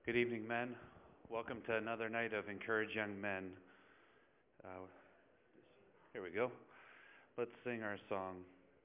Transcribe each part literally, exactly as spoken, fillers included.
Good evening, men. Welcome to another night of Encourage Young Men. Uh, here we go. Let's sing our song.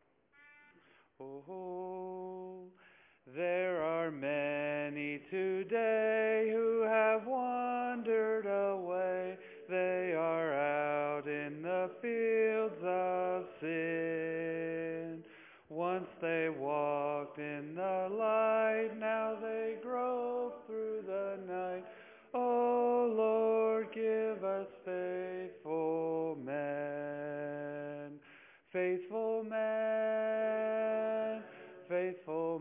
Oh, there are many today who have wandered away. They are out in the fields of sin. Once they walked in the light, now they grope through the night. Oh Lord, give us faithful men, faithful men, faithful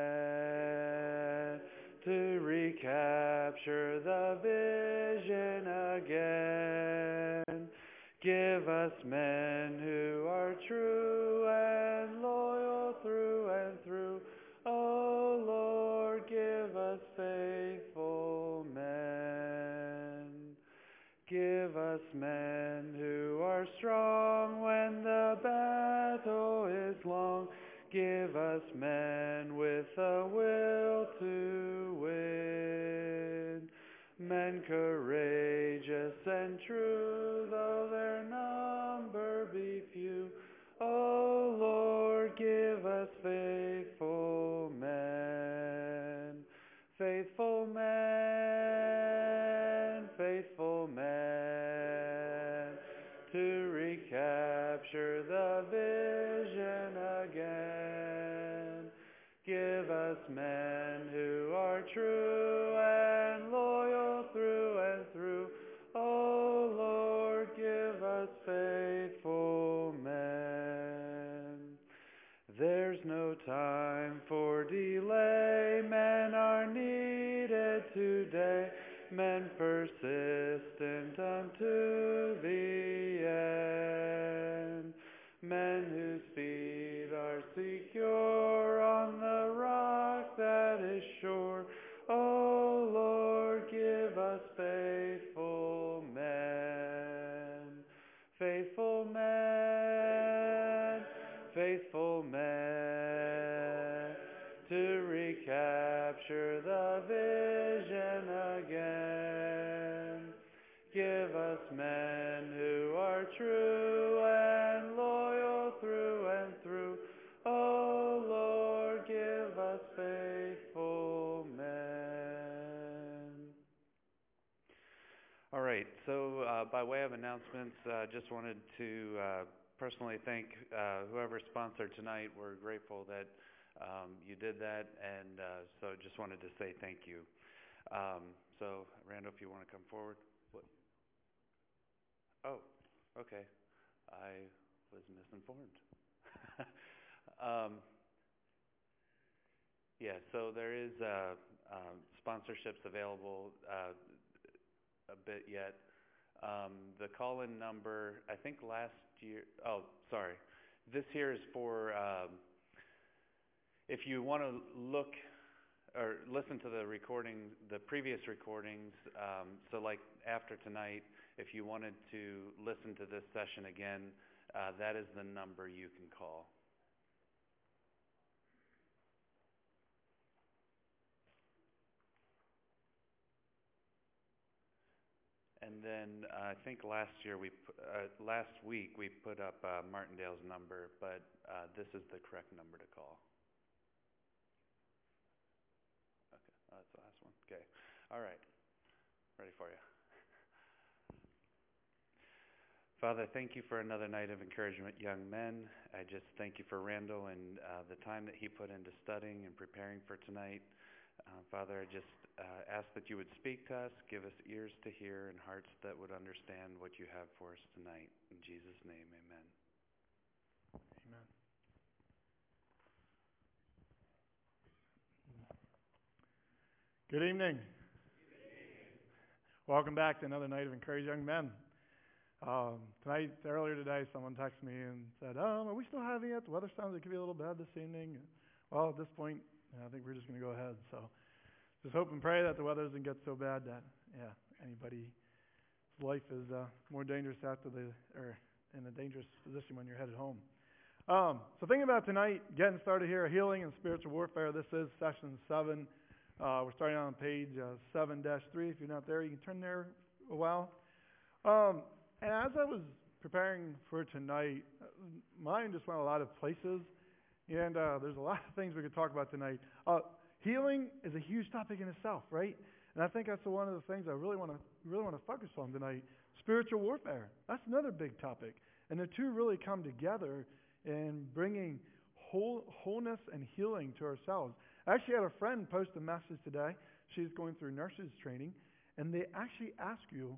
men, to recapture the vision again. Give us men who are true and loyal through and through. Oh Lord, give us faithful men. Give us men who are strong when the battle is long. Give us men with a will to win. Men courageous and true, though their number be few. O Lord, give us faithful men. Faithful men, faithful men, to recapture the vision again. Give us men who are true and loyal through and through. Oh Lord, give us faithful men. There's no time for delay. Men are needed today. Men persistent unto the end. Men whose feet are secure on the rock that is sure. Oh Lord, give us faithful men. Faithful men, faithful men, to recapture the vision again. Give us men who are true and loyal through and through. Oh Lord, give us faithful men. All right, so uh, by way of announcements, uh, just wanted to uh, personally thank uh, whoever sponsored tonight. We're grateful that um, you did that, and uh, so just wanted to say thank you. Um, so, Randall, if you want to come forward. What? Oh, okay. I was misinformed. um, yeah, so there is uh, um, sponsorships available uh, a bit yet. Um, the call-in number, I think last year, oh, sorry. This here is for, um, if you want to look or listen to the recording, the previous recordings, um, so like after tonight, if you wanted to listen to this session again, uh, that is the number you can call. And then uh, I think last year we, pu- uh, last week we put up uh, Martindale's number, but uh, this is the correct number to call. Okay, oh, that's the last one. Okay, all right, ready for you. Father, thank you for another night of encouragement, young men. I just thank you for Randall and uh, the time that he put into studying and preparing for tonight. Uh, Father, I just uh, ask that you would speak to us, give us ears to hear and hearts that would understand what you have for us tonight. In Jesus' name, amen. Amen. Good evening. Welcome back to another night of Encourage Young Men. Um, tonight, earlier today, someone texted me and said, um, are we still having it? The weather sounds like it could be a little bad this evening. Well, at this point, I think we're just going to go ahead. So just hope and pray that the weather doesn't get so bad that, yeah, anybody's life is uh, more dangerous after the, or in a dangerous position when you're headed home. Um, so thinking about tonight, getting started here, healing and spiritual warfare. This is session seven. Uh, we're starting on page uh, seven dash three. If you're not there, you can turn there a while. Um, and as I was preparing for tonight, mine just went a lot of places. And uh, there's a lot of things we could talk about tonight. Uh, healing is a huge topic in itself, right? And I think that's one of the things I really want to really want to focus on tonight. Spiritual warfare. That's another big topic. And the two really come together in bringing whole, wholeness and healing to ourselves. I actually had a friend post a message today. She's going through nurses training. And they actually ask you,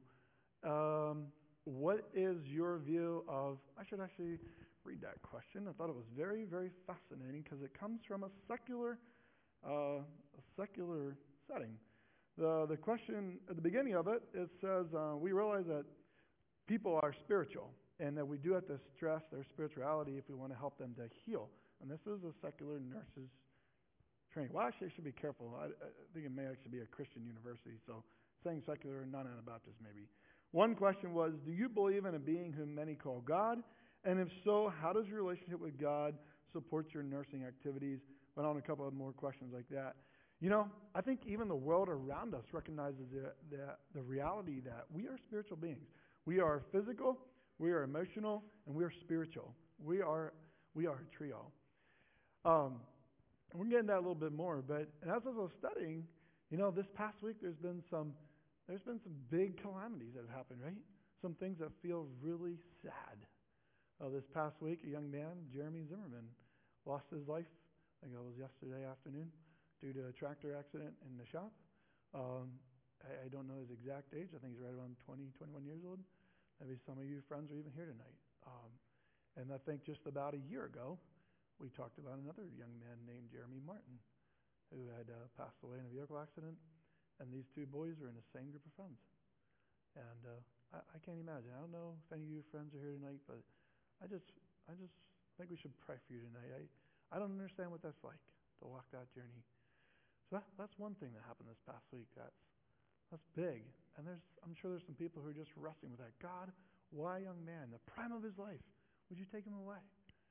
um, what is your view of, I should actually read that question. I thought it was very, very fascinating because it comes from a secular, uh, a secular setting. The the question at the beginning of it, it says, uh, we realize that people are spiritual and that we do have to stress their spirituality if we want to help them to heal. And this is a secular nurses training. Well, actually, I should be careful. I, I think it may actually be a Christian university, so saying secular, not Anabaptist maybe. One question was, do you believe in a being whom many call God? And if so, how does your relationship with God support your nursing activities? Went on a couple of more questions like that. You know, I think even the world around us recognizes the, the, the reality that we are spiritual beings. We are physical, we are emotional, and we are spiritual. We are we are a trio. Um, we're getting that a little bit more, but and as I was studying, you know, this past week there's been some there's been some big calamities that have happened, right? Some things that feel really sad. Uh, this past week, a young man, Jeremy Zimmerman, lost his life. I think it was yesterday afternoon due to a tractor accident in the shop. Um, I, I don't know his exact age. I think he's right around twenty, twenty-one years old. Maybe some of you friends are even here tonight. Um, and I think just about a year ago, we talked about another young man named Jeremy Martin who had uh, passed away in a vehicle accident. And these two boys were in the same group of friends. And uh, I, I can't imagine. I don't know if any of you friends are here tonight, but I just I just think we should pray for you tonight. I, I don't understand what that's like to walk that journey. So that, that's one thing that happened this past week. That's that's big. And there's I'm sure there's some people who are just wrestling with that. God, why young man, the prime of his life, would you take him away?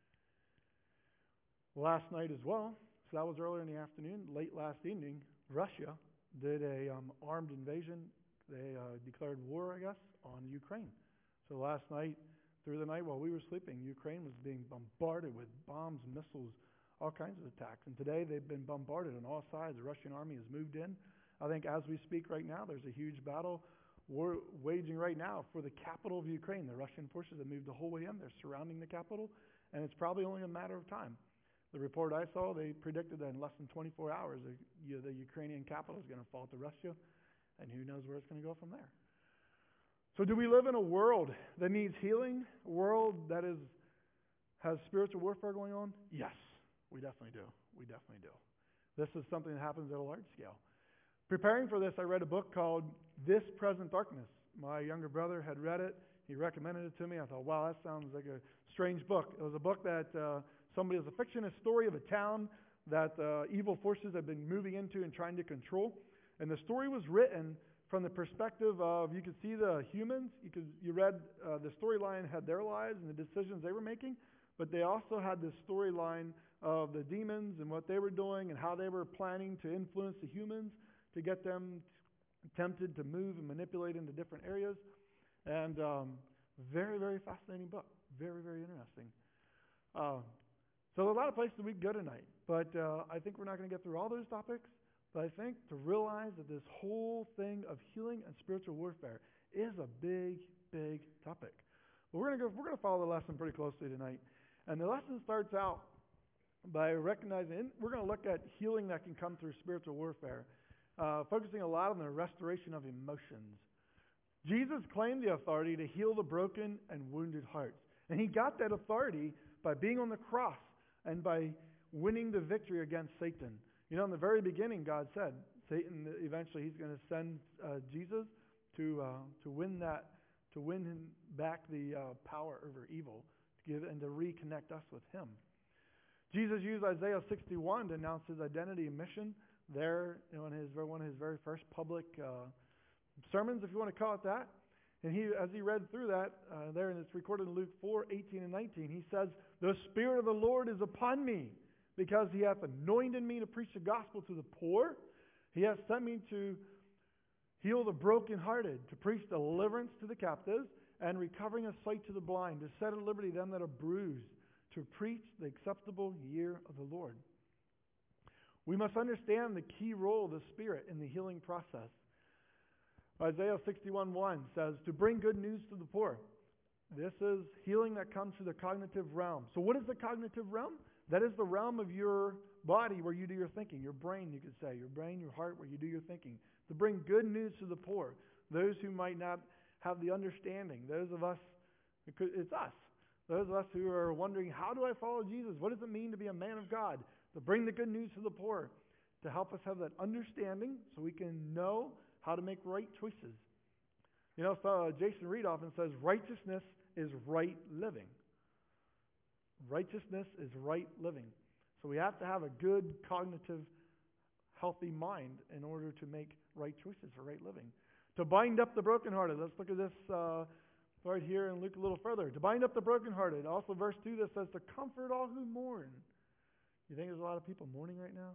Last night as well, so that was earlier in the afternoon, late last evening, Russia did a um, armed invasion. They uh, declared war, I guess, on Ukraine. So last night, through the night while we were sleeping, Ukraine was being bombarded with bombs, missiles, all kinds of attacks. And today they've been bombarded on all sides. The Russian army has moved in. I think as we speak right now, there's a huge battle war waging right now for the capital of Ukraine. The Russian forces have moved the whole way in. They're surrounding the capital, and it's probably only a matter of time. The report I saw, they predicted that in less than twenty-four hours, the, you know, the Ukrainian capital is going to fall to Russia, and who knows where it's going to go from there. So do we live in a world that needs healing, a world that is has spiritual warfare going on? Yes, we definitely do. We definitely do. This is something that happens at a large scale. Preparing for this, I read a book called This Present Darkness. My younger brother had read it. He recommended it to me. I thought, wow, that sounds like a strange book. It was a book that uh, somebody, it was a fictionist story of a town that uh, evil forces had been moving into and trying to control. And the story was written from the perspective of, you could see the humans, you could you read uh, the storyline had their lives and the decisions they were making, but they also had this storyline of the demons and what they were doing and how they were planning to influence the humans to get them tempted to move and manipulate into different areas. And um, very, very fascinating book. Very, very interesting. Uh, so a lot of places we could go tonight, but uh, I think we're not going to get through all those topics. But I think to realize that this whole thing of healing and spiritual warfare is a big, big topic. But we're going to go, we're going to follow the lesson pretty closely tonight. And the lesson starts out by recognizing, we're going to look at healing that can come through spiritual warfare, uh, focusing a lot on the restoration of emotions. Jesus claimed the authority to heal the broken and wounded hearts. And he got that authority by being on the cross and by winning the victory against Satan. You know, in the very beginning, God said, Satan, eventually he's going to send uh, Jesus to uh, to win that, to win him back the uh, power over evil, to give and to reconnect us with him. Jesus used Isaiah sixty-one to announce his identity and mission there in his one of his very first public uh, sermons, if you want to call it that. And he, as he read through that, uh, there, and it's recorded in Luke four, eighteen and nineteen, he says, "The Spirit of the Lord is upon me, because he hath anointed me to preach the gospel to the poor. He has sent me to heal the brokenhearted, to preach deliverance to the captives, and recovering of sight to the blind, to set at liberty them that are bruised, to preach the acceptable year of the Lord. We must understand the key role of the Spirit in the healing process. Isaiah sixty-one one says, to bring good news to the poor. This is healing that comes through the cognitive realm. So what is the cognitive realm? That is the realm of your body where you do your thinking, your brain, you could say, your brain, your heart, where you do your thinking. To bring good news to the poor, those who might not have the understanding, those of us, it's us, those of us who are wondering, how do I follow Jesus? What does it mean to be a man of God? To bring the good news to the poor, to help us have that understanding so we can know how to make right choices. You know, so, uh, Jason Reed often says, righteousness is right living. Righteousness is right living. So we have to have a good cognitive, healthy mind in order to make right choices for right living. To bind up the brokenhearted. Let's look at this uh, right here and look a little further. To bind up the brokenhearted. Also verse two that says to comfort all who mourn. You think there's a lot of people mourning right now?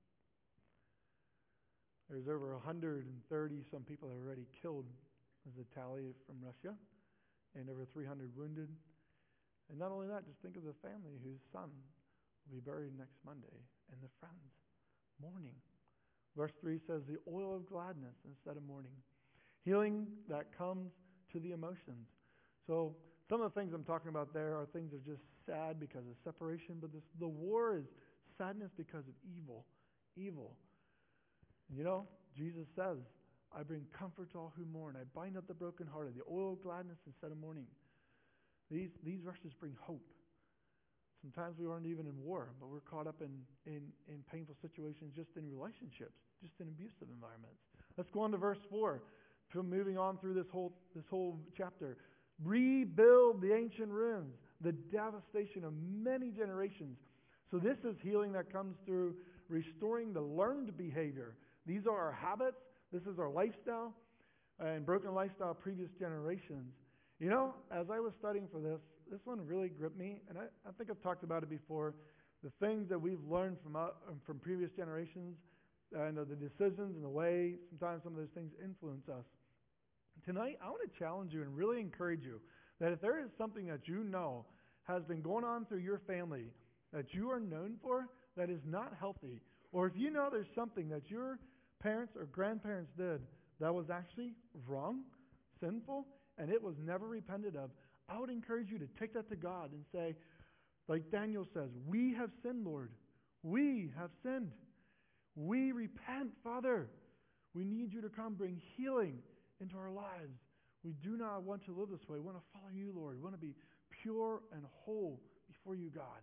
There's over one hundred thirty some people that are already killed as a tally from Russia, and over three hundred wounded. And not only that, just think of the family whose son will be buried next Monday, and the friends mourning. Verse three says the oil of gladness instead of mourning. Healing that comes to the emotions. So some of the things I'm talking about there are things that are just sad because of separation, but this, the war is sadness because of evil. Evil. You know, Jesus says, I bring comfort to all who mourn. I bind up the brokenhearted, the oil of gladness instead of mourning. These these verses bring hope. Sometimes we aren't even in war, but we're caught up in, in, in painful situations just in relationships, just in abusive environments. Let's go on to verse four. Moving on through this whole this whole chapter. Rebuild the ancient ruins, the devastation of many generations. So this is healing that comes through restoring the learned behavior. These are our habits. This is our lifestyle and broken lifestyle of previous generations. You know, as I was studying for this, this one really gripped me, and I, I think I've talked about it before. The things that we've learned from uh, from previous generations and uh, the decisions and the way sometimes some of those things influence us. Tonight, I want to challenge you and really encourage you that if there is something that you know has been going on through your family that you are known for that is not healthy, or if you know there's something that your parents or grandparents did that was actually wrong, sinful, and it was never repented of, I would encourage you to take that to God and say, like Daniel says, we have sinned, Lord. We have sinned. We repent, Father. We need you to come bring healing into our lives. We do not want to live this way. We want to follow you, Lord. We want to be pure and whole before you, God.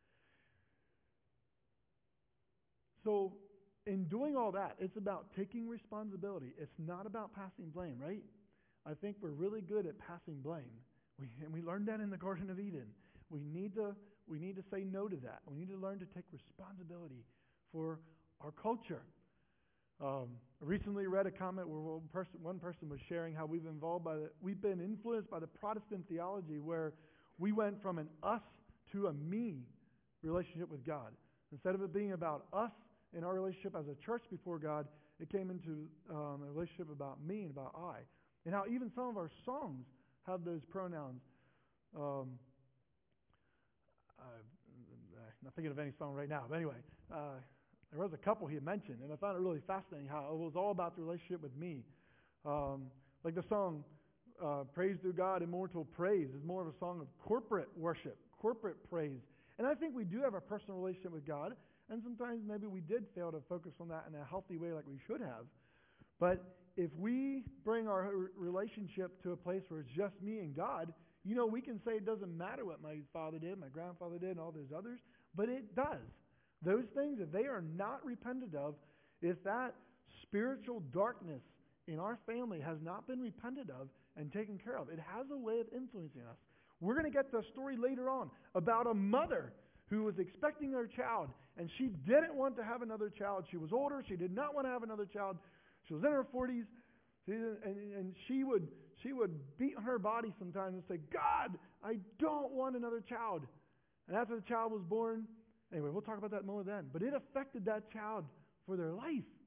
So, in doing all that, it's about taking responsibility. It's not about passing blame, right? I think we're really good at passing blame. We, and we learned that in the Garden of Eden. We need to we need to say no to that. We need to learn to take responsibility for our culture. Um, I recently read a comment where one person, one person was sharing how we've involved by the, we've been influenced by the Protestant theology where we went from an us to a me relationship with God. Instead of it being about us in our relationship as a church before God, it came into um, a relationship about me and about I. And how even some of our songs have those pronouns. Um, I'm not thinking of any song right now, but anyway, uh, there was a couple he had mentioned, and I found it really fascinating how it was all about the relationship with me. Um, like the song, uh, Praise Through God, Immortal Praise, is more of a song of corporate worship, corporate praise. And I think we do have a personal relationship with God, and sometimes maybe we did fail to focus on that in a healthy way like we should have. But if we bring our relationship to a place where it's just me and God, you know, we can say it doesn't matter what my father did, my grandfather did, and all those others, but it does. Those things, if they are not repented of, if that spiritual darkness in our family has not been repented of and taken care of, it has a way of influencing us. We're going to get the story later on about a mother who was expecting her child, and she didn't want to have another child. She was older. She did not want to have another child. She was in her forties, and, and she would she would beat on her body sometimes and say, God, I don't want another child. And after the child was born, anyway, we'll talk about that more then. But it affected that child for their life.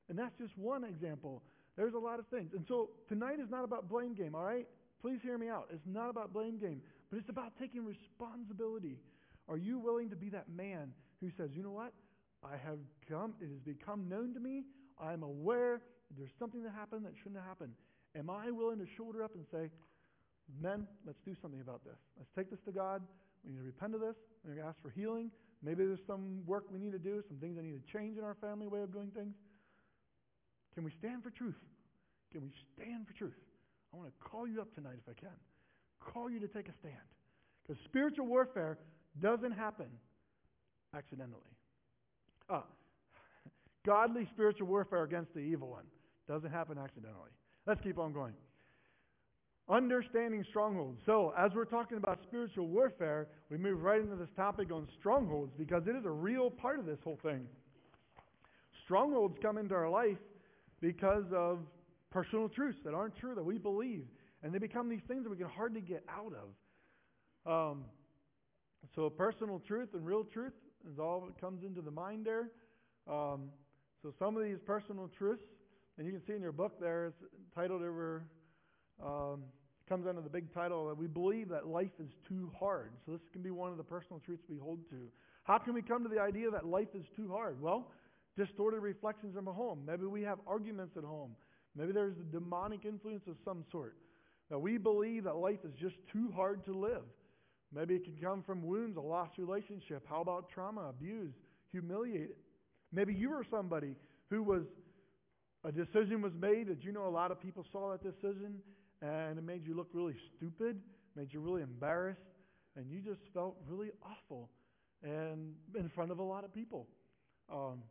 And that's just one example. There's a lot of things. And so tonight is not about blame game, all right? Please hear me out. It's not about blame game, but it's about taking responsibility. Are you willing to be that man who says, you know what? I have come, it has become known to me. I'm aware there's something that happened that shouldn't have happened. Am I willing to shoulder up and say, men, let's do something about this. Let's take this to God. We need to repent of this. We're going to ask for healing. Maybe there's some work we need to do, some things that need to change in our family way of doing things. Can we stand for truth? Can we stand for truth? I want to call you up tonight if I can. Call you to take a stand. Because spiritual warfare doesn't happen accidentally. Ah, godly spiritual warfare against the evil one doesn't happen accidentally. Let's keep on going. Understanding strongholds. So, as we're talking about spiritual warfare, we move right into this topic on strongholds because it is a real part of this whole thing. Strongholds come into our life because of personal truths that aren't true, that we believe. And they become these things that we can hardly get out of. Um, so personal truth and real truth is all that comes into the mind there. Um, so some of these personal truths, and you can see in your book there, it's titled over, um, comes under the big title that we believe that life is too hard. So this can be one of the personal truths we hold to. How can we come to the idea that life is too hard? Well, distorted reflections from a home. Maybe we have arguments at home. Maybe there's a demonic influence of some sort. That we believe that life is just too hard to live. Maybe it can come from wounds, a lost relationship. How about trauma, abuse, humiliated? Maybe you were somebody who was, a decision was made that you know a lot of people saw that decision and it made you look really stupid, made you really embarrassed, and you just felt really awful and in front of a lot of people. Um,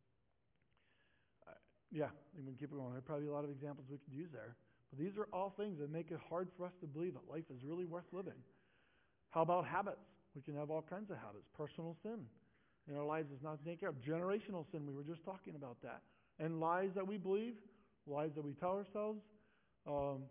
Yeah, we can keep it going. There are probably a lot of examples we could use there. But these are all things that make it hard for us to believe that life is really worth living. How about habits? We can have all kinds of habits. Personal sin in our lives is not taken care of. Generational sin, we were just talking about that. And lies that we believe, lies that we tell ourselves. Um,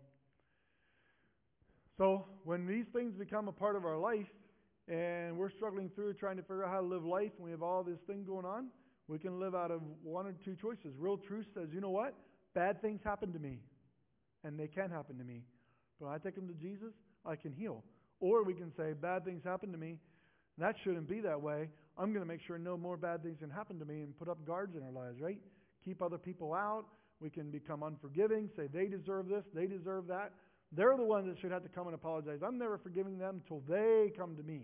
so when these things become a part of our life and we're struggling through trying to figure out how to live life and we have all this thing going on, we can live out of one or two choices. Real truth says, you know what? Bad things happen to me. And they can happen to me. But when I take them to Jesus, I can heal. Or we can say, bad things happen to me. That shouldn't be that way. I'm going to make sure no more bad things can happen to me and put up guards in our lives, right? Keep other people out. We can become unforgiving, say they deserve this, they deserve that. They're the ones that should have to come and apologize. I'm never forgiving them until they come to me.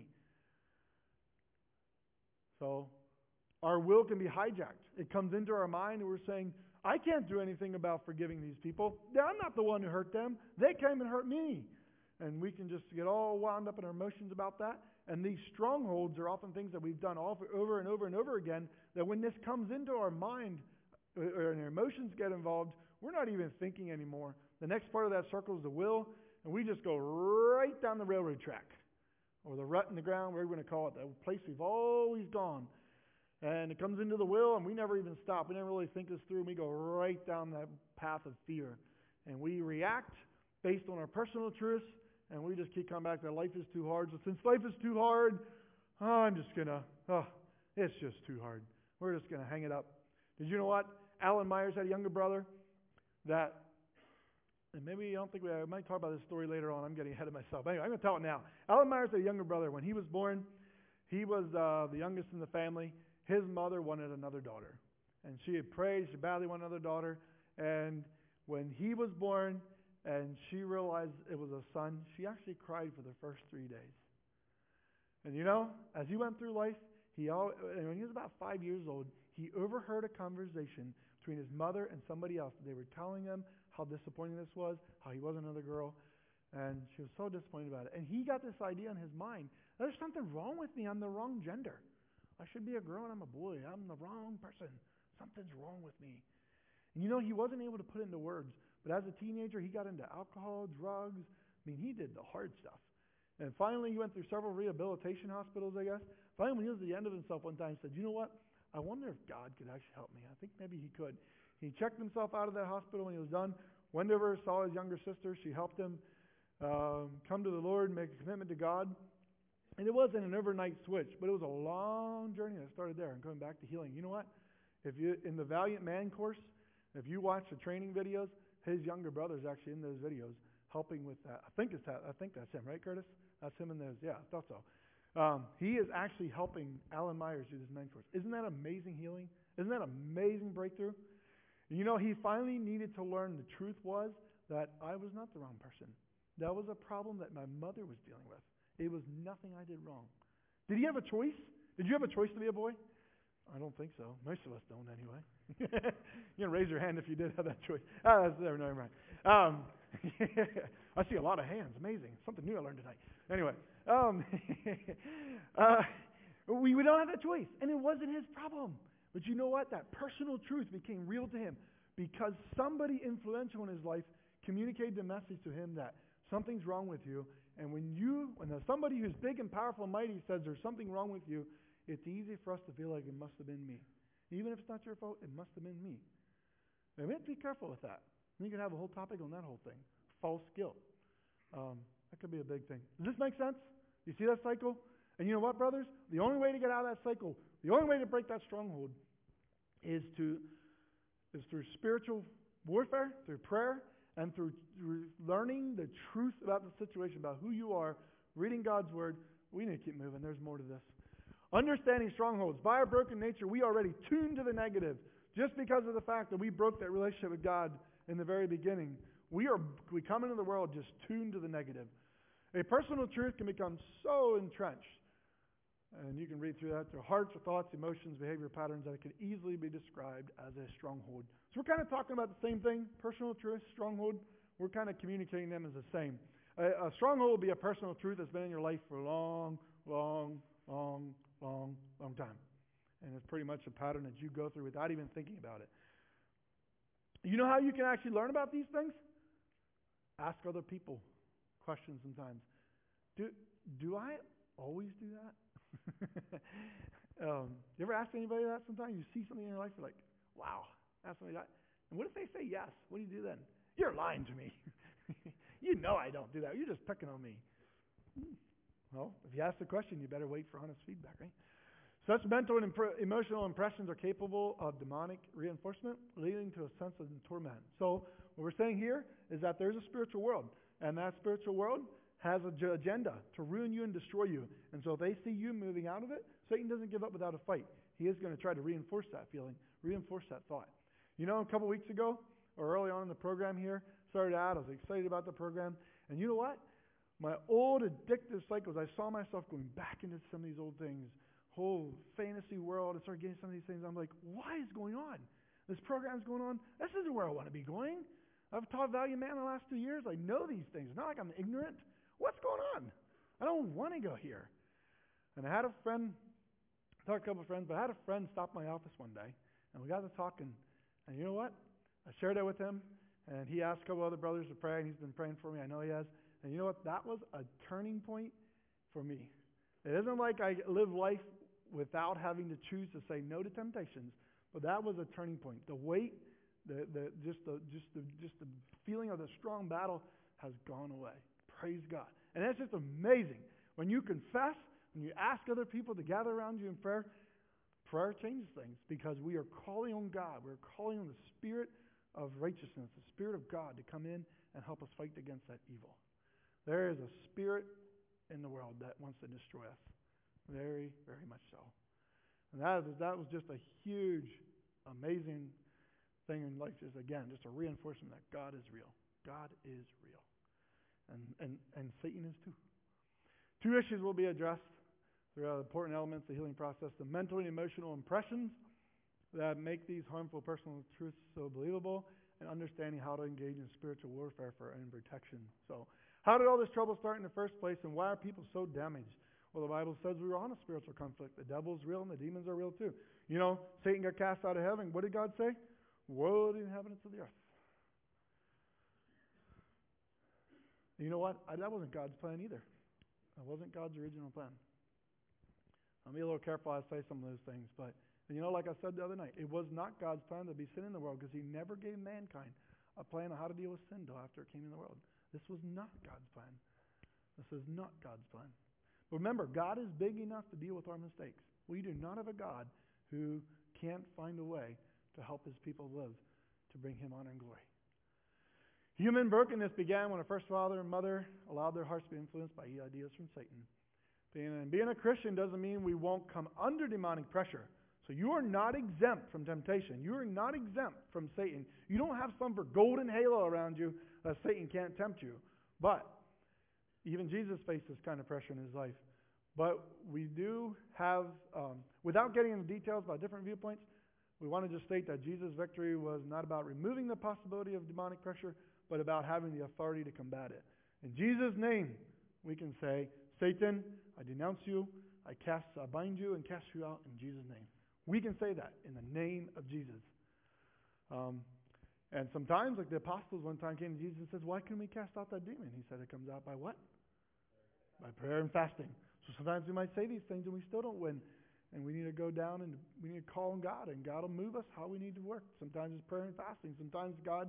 So our will can be hijacked. It comes into our mind and we're saying, I can't do anything about forgiving these people. I'm not the one who hurt them. They came and hurt me. And we can just get all wound up in our emotions about that. And these strongholds are often things that we've done over and over and over again, that when this comes into our mind or our emotions get involved, we're not even thinking anymore. The next part of that circle is the will, and we just go right down the railroad track, or the rut in the ground, whatever we're going to call it, the place we've always gone. And it comes into the will, and we never even stop. We never really think this through, and we go right down that path of fear. And we react based on our personal truths, and we just keep coming back that life is too hard. So since life is too hard, oh, I'm just going to, oh, it's just too hard. We're just going to hang it up. Did you know what? Alan Myers had a younger brother that, and maybe you don't think we, I might talk about this story later on. I'm getting ahead of myself. Anyway, I'm going to tell it now. Alan Myers had a younger brother. When he was born, he was uh, the youngest in the family. His mother wanted another daughter. And she had prayed, she badly wanted another daughter. And when he was born and she realized it was a son, she actually cried for the first three days. And you know, as he went through life, he all, and when he was about five years old, he overheard a conversation between his mother and somebody else. They were telling him how disappointing this was, how he wasn't another girl. And she was so disappointed about it. And he got this idea in his mind, there's something wrong with me, I'm the wrong gender. I should be a girl and I'm a boy. I'm the wrong person. Something's wrong with me. And you know, he wasn't able to put it into words. But as a teenager, he got into alcohol, drugs. I mean, he did the hard stuff. And finally, he went through several rehabilitation hospitals, I guess. Finally, when he was at the end of himself one time, he said, you know what? I wonder if God could actually help me. I think maybe he could. He checked himself out of that hospital when he was done. Went over, saw his younger sister. She helped him um, come to the Lord, make a commitment to God. And it wasn't an overnight switch, but it was a long journey that started there and going back to healing. You know what? If you in the Valiant Man course, If you watch the training videos, his younger brother's actually in those videos helping with that. I think it's that. I think that's him, right, Curtis? That's him in those. Yeah, I thought so. Um, he is actually helping Alan Myers do this men's course. Isn't that amazing healing? Isn't that amazing breakthrough? You know, he finally needed to learn the truth was that I was not the wrong person. That was a problem that my mother was dealing with. It was nothing I did wrong. Did he have a choice? Did you have a choice to be a boy? I don't think so. Most of us don't anyway. You can raise your hand if you did have that choice. Ah, that's never, never mind. Um, I see a lot of hands. Amazing. Something new I learned tonight. Anyway, um, uh, we, we don't have that choice. And it wasn't his problem. But you know what? That personal truth became real to him because somebody influential in his life communicated the message to him that something's wrong with you. And when you, when somebody who's big and powerful and mighty says there's something wrong with you, it's easy for us to feel like it must have been me. Even if it's not your fault, it must have been me. And we have to be careful with that. And you can have a whole topic on that whole thing. False guilt. Um, that could be a big thing. Does this make sense? You see that cycle? And you know what, brothers? The only way to get out of that cycle, the only way to break that stronghold is to is through spiritual warfare, through prayer, and through, through learning the truth about the situation, about who you are, reading God's Word. We need to keep moving. There's more to this. Understanding strongholds. By our broken nature, we already tuned to the negative. Just because of the fact that we broke that relationship with God in the very beginning, we are we come into the world just tuned to the negative. A personal truth can become so entrenched, and you can read through that, through hearts, thoughts, emotions, behavior patterns, that it can easily be described as a stronghold. So we're kind of talking about the same thing, personal truth, stronghold. We're kind of communicating them as the same. A, a stronghold will be a personal truth that's been in your life for a long, long, long, long, long time. And it's pretty much a pattern that you go through without even thinking about it. You know how you can actually learn about these things? Ask other people questions sometimes. Do, do I always do that? um, you ever ask anybody that sometimes? You see something in your life, you're like, wow, ask somebody that. And what if they say yes? What do you do then? You're lying to me. You know I don't do that. You're just picking on me. Well, if you ask the question, you better wait for honest feedback, right? Such mental and impre- emotional impressions are capable of demonic reinforcement, leading to a sense of torment. So what we're saying here is that there's a spiritual world, and that spiritual world has an agenda to ruin you and destroy you. And so if they see you moving out of it, Satan doesn't give up without a fight. He is going to try to reinforce that feeling, reinforce that thought. You know, a couple weeks ago, or early on in the program here, started out, I was excited about the program, and you know what? My old addictive cycles, I saw myself going back into some of these old things, whole fantasy world, and started getting some of these things. I'm like, what is going on? This program's going on. This isn't where I want to be going. I've taught Value Man the last two years. I know these things. It's not like I'm ignorant. What's going on? I don't want to go here. And I had a friend, I talked to a couple of friends, but I had a friend stop my office one day, and we got to talking. And you know what? I shared that with him, and he asked a couple other brothers to pray, and he's been praying for me. I know he has. And you know what? That was a turning point for me. It isn't like I live life without having to choose to say no to temptations, but that was a turning point. The weight, the, the, just, the, just, the, just the feeling of the strong battle has gone away. Praise God. And that's just amazing. When you confess, when you ask other people to gather around you in prayer, prayer changes things because we are calling on God. We're calling on the Spirit of righteousness, the Spirit of God to come in and help us fight against that evil. There is a spirit in the world that wants to destroy us. Very, very much so. And that, is, that was just a huge, amazing thing in life. Just again, just a reinforcement that God is real. God is real. And, and, and Satan is too. Two issues will be addressed throughout important elements of the healing process. The mental and emotional impressions that make these harmful personal truths so believable, and understanding how to engage in spiritual warfare for and protection. So, how did all this trouble start in the first place, and why are people so damaged? Well, the Bible says we were on a spiritual conflict. The devil's real, and the demons are real too. You know, Satan got cast out of heaven. What did God say? Woe to the inhabitants of the earth. You know what? I, that wasn't God's plan either. That wasn't God's original plan. I'll be a little careful as I say some of those things, but you know, like I said the other night, it was not God's plan to be sin in the world because He never gave mankind a plan on how to deal with sin until after it came in the world. This was not God's plan. This is not God's plan. But remember, God is big enough to deal with our mistakes. We do not have a God who can't find a way to help His people live to bring him honor and glory. Human brokenness began when a first father and mother allowed their hearts to be influenced by ideas from Satan. Being, being a Christian doesn't mean we won't come under demonic pressure. So you are not exempt from temptation. You are not exempt from Satan. You don't have some golden halo around you that Satan can't tempt you. But even Jesus faced this kind of pressure in his life. But we do have, um, without getting into details about different viewpoints, we want to just state that Jesus' victory was not about removing the possibility of demonic pressure, but about having the authority to combat it. In Jesus' name, we can say, Satan, I denounce you, I cast, I bind you and cast you out in Jesus' name. We can say that in the name of Jesus. Um, and sometimes, like the apostles one time came to Jesus and says, why can we cast out that demon? He said it comes out by what? By prayer and fasting. So sometimes we might say these things and we still don't win. And we need to go down and we need to call on God, and God will move us how we need to work. Sometimes it's prayer and fasting. Sometimes God,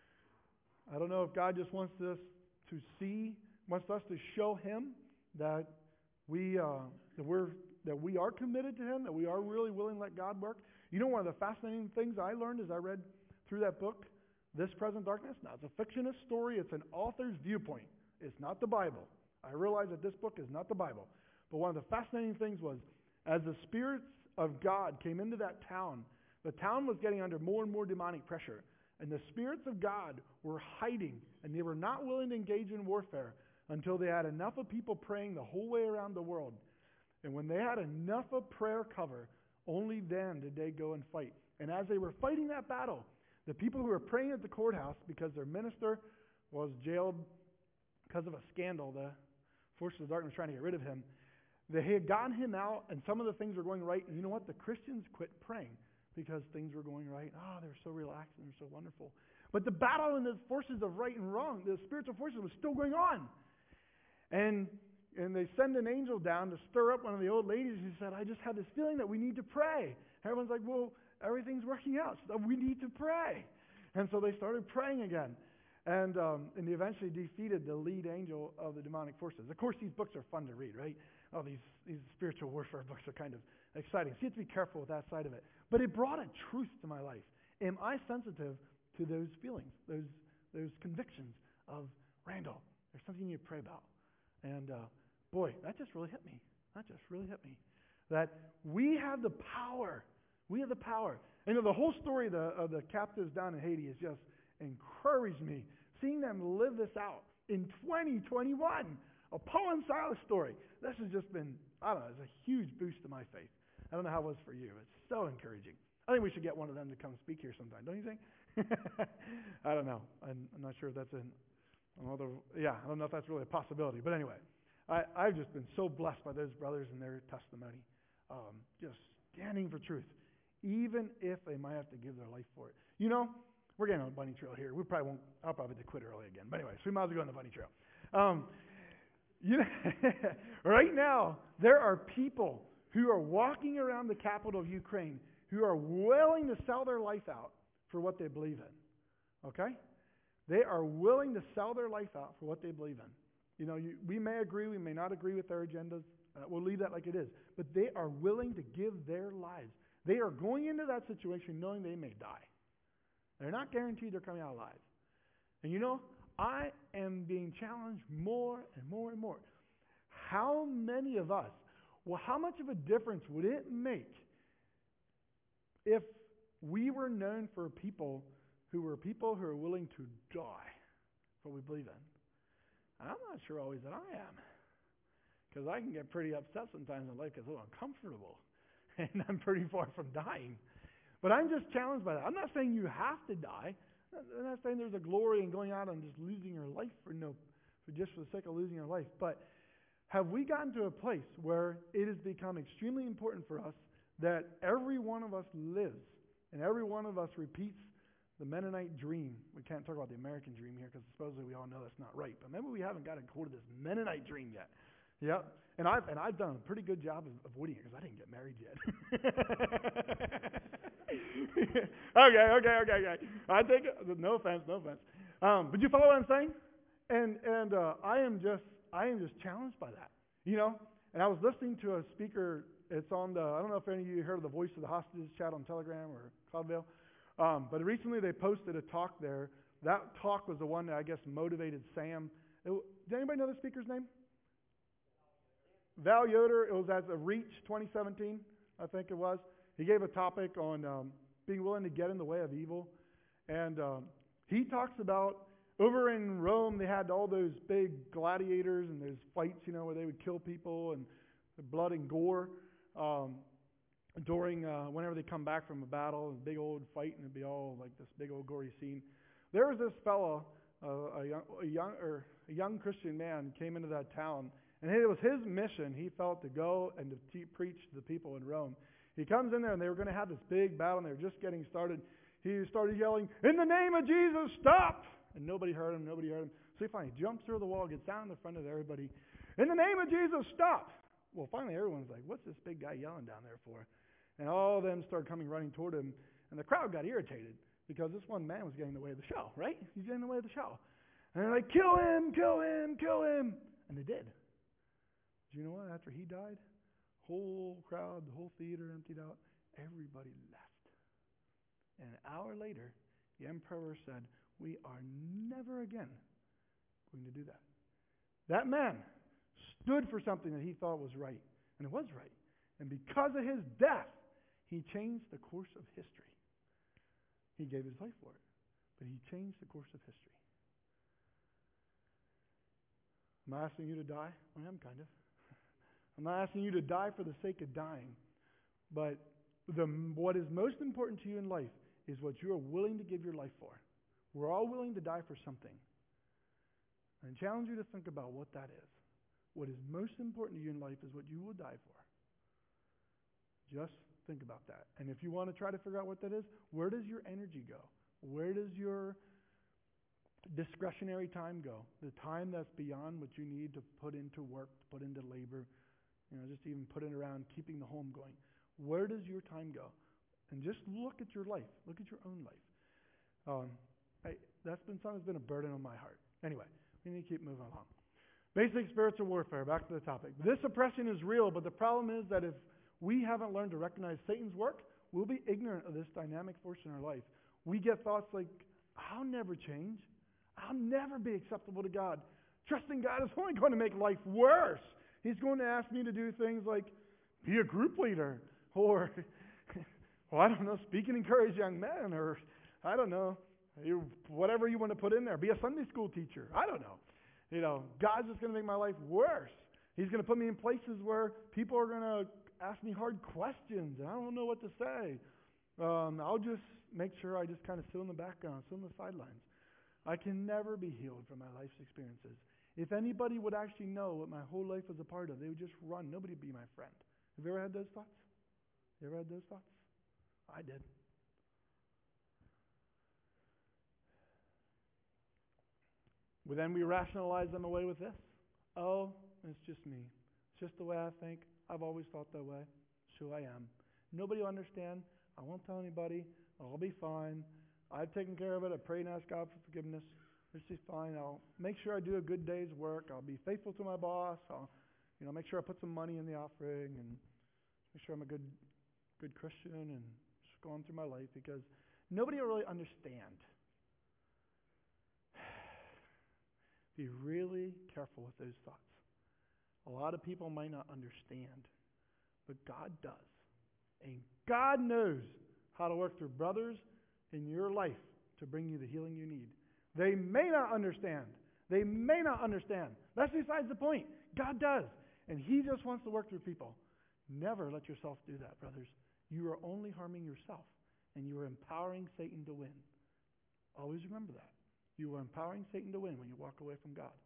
I don't know if God just wants us to see, wants us to show Him that we uh, that we're that we are committed to Him, that we are really willing to let God work. You know, one of the fascinating things I learned as I read through that book, This Present Darkness. Now, it's a fictionist story. It's an author's viewpoint. It's not the Bible. I realize that this book is not the Bible. But one of the fascinating things was, as the spirits of God came into that town, the town was getting under more and more demonic pressure. And the spirits of God were hiding, and they were not willing to engage in warfare until they had enough of people praying the whole way around the world. And when they had enough of prayer cover, only then did they go and fight. And as they were fighting that battle, the people who were praying at the courthouse because their minister was jailed because of a scandal, the forces of darkness trying to get rid of him, they had gotten him out, and some of the things were going right. And you know what? The Christians quit praying because things were going right. Oh, they're so relaxed and they're so wonderful. But the battle in the forces of right and wrong, the spiritual forces, was still going on. And and they send an angel down to stir up one of the old ladies who said, I just had this feeling that we need to pray. Everyone's like, well, everything's working out, so we need to pray. And so they started praying again. And um, and they eventually defeated the lead angel of the demonic forces. Of course, these books are fun to read, right? Oh, these, these spiritual warfare books are kind of exciting. So you have to be careful with that side of it. But it brought a truth to my life. Am I sensitive to those feelings, those those convictions of, Randall, there's something you need to pray about? And uh, boy, that just really hit me. That just really hit me. That we have the power. We have the power. And you know, the whole story of the, of the captives down in Haiti has just encouraged me. Seeing them live this out in twenty twenty-one. A Paul and Silas story. This has just been, I don't know, it's a huge boost to my faith. I don't know how it was for you. It's so encouraging. I think we should get one of them to come speak here sometime, don't you think? I don't know. I'm, I'm not sure if that's an, another, yeah, I don't know if that's really a possibility. But anyway, I, I've just been so blessed by those brothers and their testimony. Um, just standing for truth, even if they might have to give their life for it. You know, we're getting on the bunny trail here. We probably won't, I'll probably have to quit early again. But anyway, so we might as well go on the bunny trail. Um, you know, right now, there are people who are walking around the capital of Ukraine who are willing to sell their life out for what they believe in. Okay? They are willing to sell their life out for what they believe in. You know, you, we may agree, we may not agree with their agendas. Uh, we'll leave that like it is. But they are willing to give their lives. They are going into that situation knowing they may die. They're not guaranteed they're coming out alive. And you know, I am being challenged more and more and more. How many of us, well, how much of a difference would it make if we were known for people who were people who are willing to die for what we believe in? And I'm not sure always that I am. Because I can get pretty upset sometimes in life because it's a little uncomfortable. And I'm pretty far from dying. But I'm just challenged by that. I'm not saying you have to die. I'm not saying there's a glory in going out and just losing your life for no, for just for the sake of losing your life. But have we gotten to a place where it has become extremely important for us that every one of us lives and every one of us repeats the Mennonite dream? We can't talk about the American dream here because supposedly we all know that's not right. But maybe we haven't got a hold of this Mennonite dream yet. Yep. And I've and I've done a pretty good job of avoiding it because I didn't get married yet. okay, okay, okay, okay. I take it. No offense, no offense. Um, but you follow what I'm saying? And and uh, I am just I am just challenged by that. You know. And I was listening to a speaker. It's on the. I don't know if any of you heard of the Voice of the Hostages chat on Telegram or Cloudville. Um, but recently they posted a talk there. That talk was the one that I guess motivated Sam. It, does anybody know the speaker's name? Val Yoder. It was at the Reach twenty seventeen, I think it was. He gave a topic on um, being willing to get in the way of evil. And um, he talks about, over in Rome, they had all those big gladiators and those fights, you know, where they would kill people and the blood and gore um, during, uh, whenever they come back from a battle, a big old fight, and it'd be all like this big old gory scene. There was this fella, uh, a, young, a, young, or a young Christian man came into that town, and it was his mission, he felt, to go and to te- preach to the people in Rome. He comes in there, and they were going to have this big battle, and they were just getting started. He started yelling, "In the name of Jesus, stop!" And nobody heard him, nobody heard him. So he finally jumps through the wall, gets down in the front of everybody. "In the name of Jesus, stop!" Well, finally everyone's like, "What's this big guy yelling down there for?" And all of them started coming running toward him, and the crowd got irritated because this one man was getting in the way of the show, right? He's getting in the way of the show. And they're like, "Kill him, kill him, kill him." And they did. Do you know what? After he died, whole crowd, the whole theater emptied out. Everybody left. And an hour later, the emperor said, "We are never again going to do that." That man stood for something that he thought was right, and it was right. And because of his death, he changed the course of history. He gave his life for it, but he changed the course of history. I'm not asking you to die. I am kind of. I'm not asking you to die for the sake of dying, but the, what is most important to you in life is what you are willing to give your life for. We're all willing to die for something. And I challenge you to think about what that is. What is most important to you in life is what you will die for. Just think about that. And if you want to try to figure out what that is, where does your energy go? Where does your discretionary time go? The time that's beyond what you need to put into work, to put into labor, you know, just even put it around keeping the home going. Where does your time go? And just look at your life. Look at your own life. Um, I, that's been something that's been a burden on my heart. Anyway, we need to keep moving along. Basic spiritual warfare, back to the topic. This oppression is real, but the problem is that if we haven't learned to recognize Satan's work, we'll be ignorant of this dynamic force in our life. We get thoughts like, "I'll never change. I'll never be acceptable to God. Trusting God is only going to make life worse. He's going to ask me to do things like be a group leader, or, well, I don't know, speak and encourage young men, or, I don't know, you, whatever you want to put in there. Be a Sunday school teacher. I don't know. You know, God's just going to make my life worse. He's going to put me in places where people are going to ask me hard questions, and I don't know what to say. Um, I'll just make sure I just kind of sit in the background, sit on the sidelines. I can never be healed from my life's experiences. If anybody would actually know what my whole life was a part of, they would just run. Nobody would be my friend. Have you ever had those thoughts? You ever had those thoughts? I did. Well, then we rationalize them away with this. Oh, it's just me. It's just the way I think. I've always thought that way. It's who I am. Nobody will understand. I won't tell anybody. I'll be fine. I've taken care of it. I pray and ask God for forgiveness. It's just fine. I'll make sure I do a good day's work. I'll be faithful to my boss. I'll, you know, make sure I put some money in the offering and make sure I'm a good, good Christian and just going through my life, because nobody will really understand. Be really careful with those thoughts. A lot of people might not understand, but God does. And God knows how to work through brothers in your life to bring you the healing you need. They may not understand. They may not understand. That's besides the point. God does. And He just wants to work through people. Never let yourself do that, brothers. You are only harming yourself, and you are empowering Satan to win. Always remember that. You are empowering Satan to win when you walk away from God.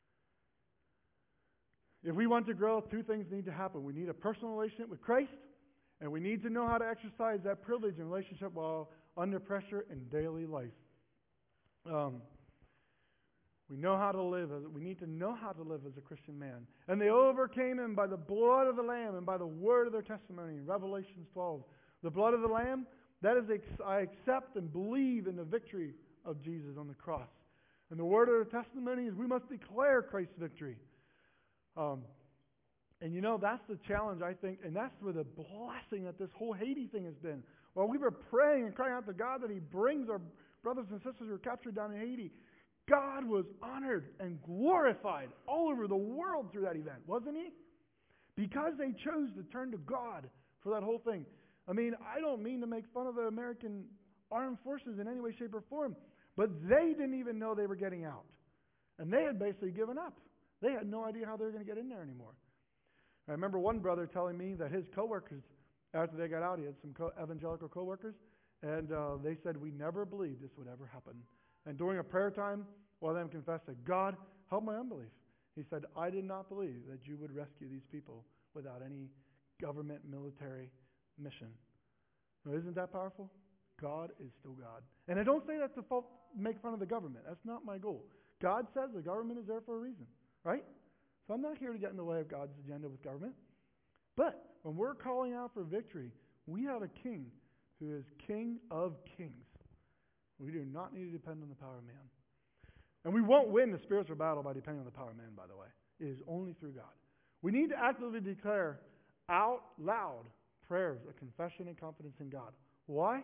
If we want to grow, two things need to happen. We need a personal relationship with Christ, and we need to know how to exercise that privilege and relationship while under pressure in daily life. Um, we know how to live. As, we need to know how to live as a Christian man. And they overcame him by the blood of the Lamb and by the word of their testimony. In Revelation twelve. The blood of the Lamb, that is, I accept and believe in the victory of Jesus on the cross. And the word of the testimony is we must declare Christ's victory. Um, and you know, that's the challenge, I think, and that's where the blessing that this whole Haiti thing has been. while we were praying and crying out to God that He brings our brothers and sisters who were captured down in Haiti, God was honored and glorified all over the world through that event, wasn't He? Because they chose to turn to God for that whole thing. I mean, I don't mean to make fun of the American armed forces in any way, shape, or form, but they didn't even know they were getting out. And they had basically given up. They had no idea how they were going to get in there anymore. I remember one brother telling me that his coworkers, after they got out, he had some co- evangelical coworkers, and uh, they said, we never believed this would ever happen. And during a prayer time, one of them confessed that, God, help my unbelief. He said, I did not believe that you would rescue these people without any government military mission. Now, isn't that powerful? God is still God. And I don't say that to fault, make fun of the government. That's not my goal. God says the government is there for a reason, right? So I'm not here to get in the way of God's agenda with government. But when we're calling out for victory, we have a king who is King of kings. We do not need to depend on the power of man. And we won't win the spiritual battle by depending on the power of man, by the way. It is only through God. We need to actively declare out loud prayers of confession and confidence in God. Why?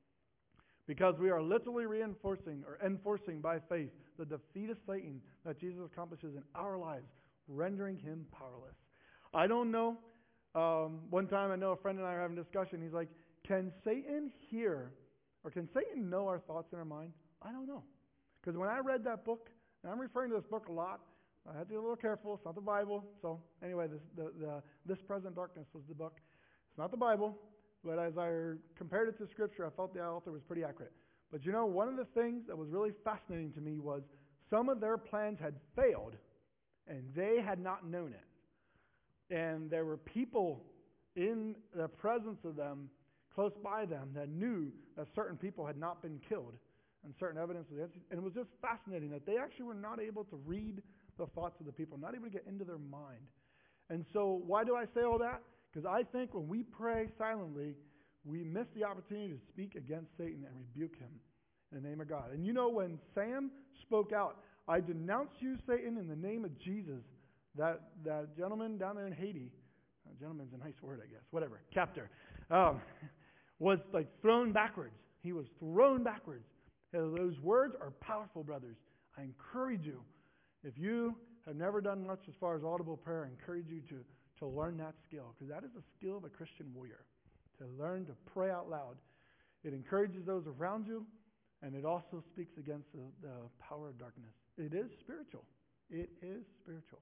Because we are literally reinforcing or enforcing by faith the defeat of Satan that Jesus accomplishes in our lives, rendering him powerless. I don't know. Um, one time I know a friend and I were having a discussion. He's like, can Satan hear or can Satan know our thoughts in our mind? I don't know. Because when I read that book, and I'm referring to this book a lot, I had to be a little careful. It's not the Bible. So anyway, this, the, the, This Present Darkness was the book. It's not the Bible. But as I compared it to Scripture, I felt the author was pretty accurate. But you know, one of the things that was really fascinating to me was some of their plans had failed, and they had not known it. And there were people in the presence of them, close by them, that knew that certain people had not been killed, and certain evidence was empty. And it was just fascinating that they actually were not able to read the thoughts of the people, not able to get into their mind. And so why do I say all that? Because I think when we pray silently, we miss the opportunity to speak against Satan and rebuke him in the name of God. And you know, when Sam spoke out, I denounce you, Satan, in the name of Jesus, that, that gentleman down there in Haiti, uh, gentleman's a nice word, I guess, whatever, captor, um, was like thrown backwards. He was thrown backwards. And those words are powerful, brothers. I encourage you, if you have never done much as far as audible prayer, I encourage you to to learn that skill, because that is a skill of a Christian warrior, to learn to pray out loud. It encourages those around you, and it also speaks against the, the power of darkness. It is spiritual. It is spiritual.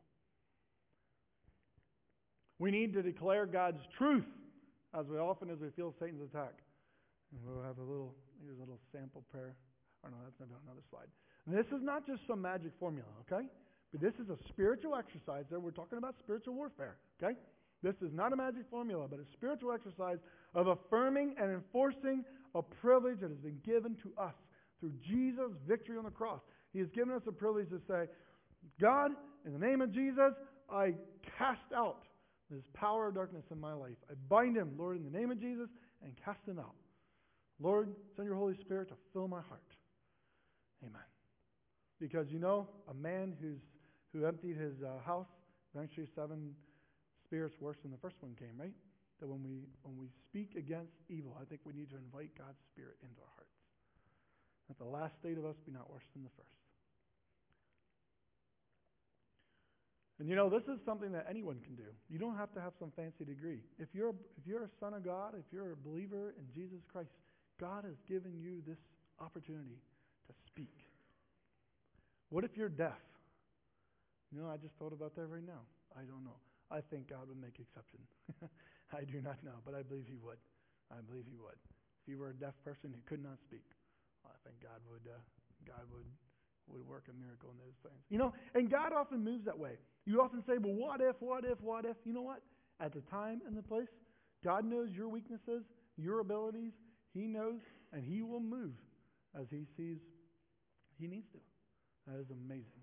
We need to declare God's truth as we often as we feel Satan's attack. And we'll have a little, here's a little sample prayer. Oh no, that's another slide. And this is not just some magic formula, okay? But this is a spiritual exercise. There we're talking about spiritual warfare, okay? This is not a magic formula, but a spiritual exercise of affirming and enforcing a privilege that has been given to us through Jesus' victory on the cross. He has given us a privilege to say, God, in the name of Jesus, I cast out this power of darkness in my life. I bind him, Lord, in the name of Jesus, and cast him out. Lord, send your Holy Spirit to fill my heart. Amen. Because, you know, a man who's who emptied his uh, house, eventually seven spirits worse than the first one came, right? That when we when we speak against evil, I think we need to invite God's Spirit into our hearts. That the last state of us be not worse than the first. And you know, this is something that anyone can do. You don't have to have some fancy degree. If you're if you're a son of God, if you're a believer in Jesus Christ, God has given you this opportunity to speak. What if you're deaf? You know, I just thought about that right now. I don't know. I think God would make exception. I do not know, but I believe he would. I believe he would. If you were a deaf person who could not speak, I think God would uh, God would would work a miracle in those things. You know, and God often moves that way. You often say, well, what if, what if, what if? You know what? At the time and the place, God knows your weaknesses, your abilities. He knows, and he will move as he sees he needs to. That is amazing.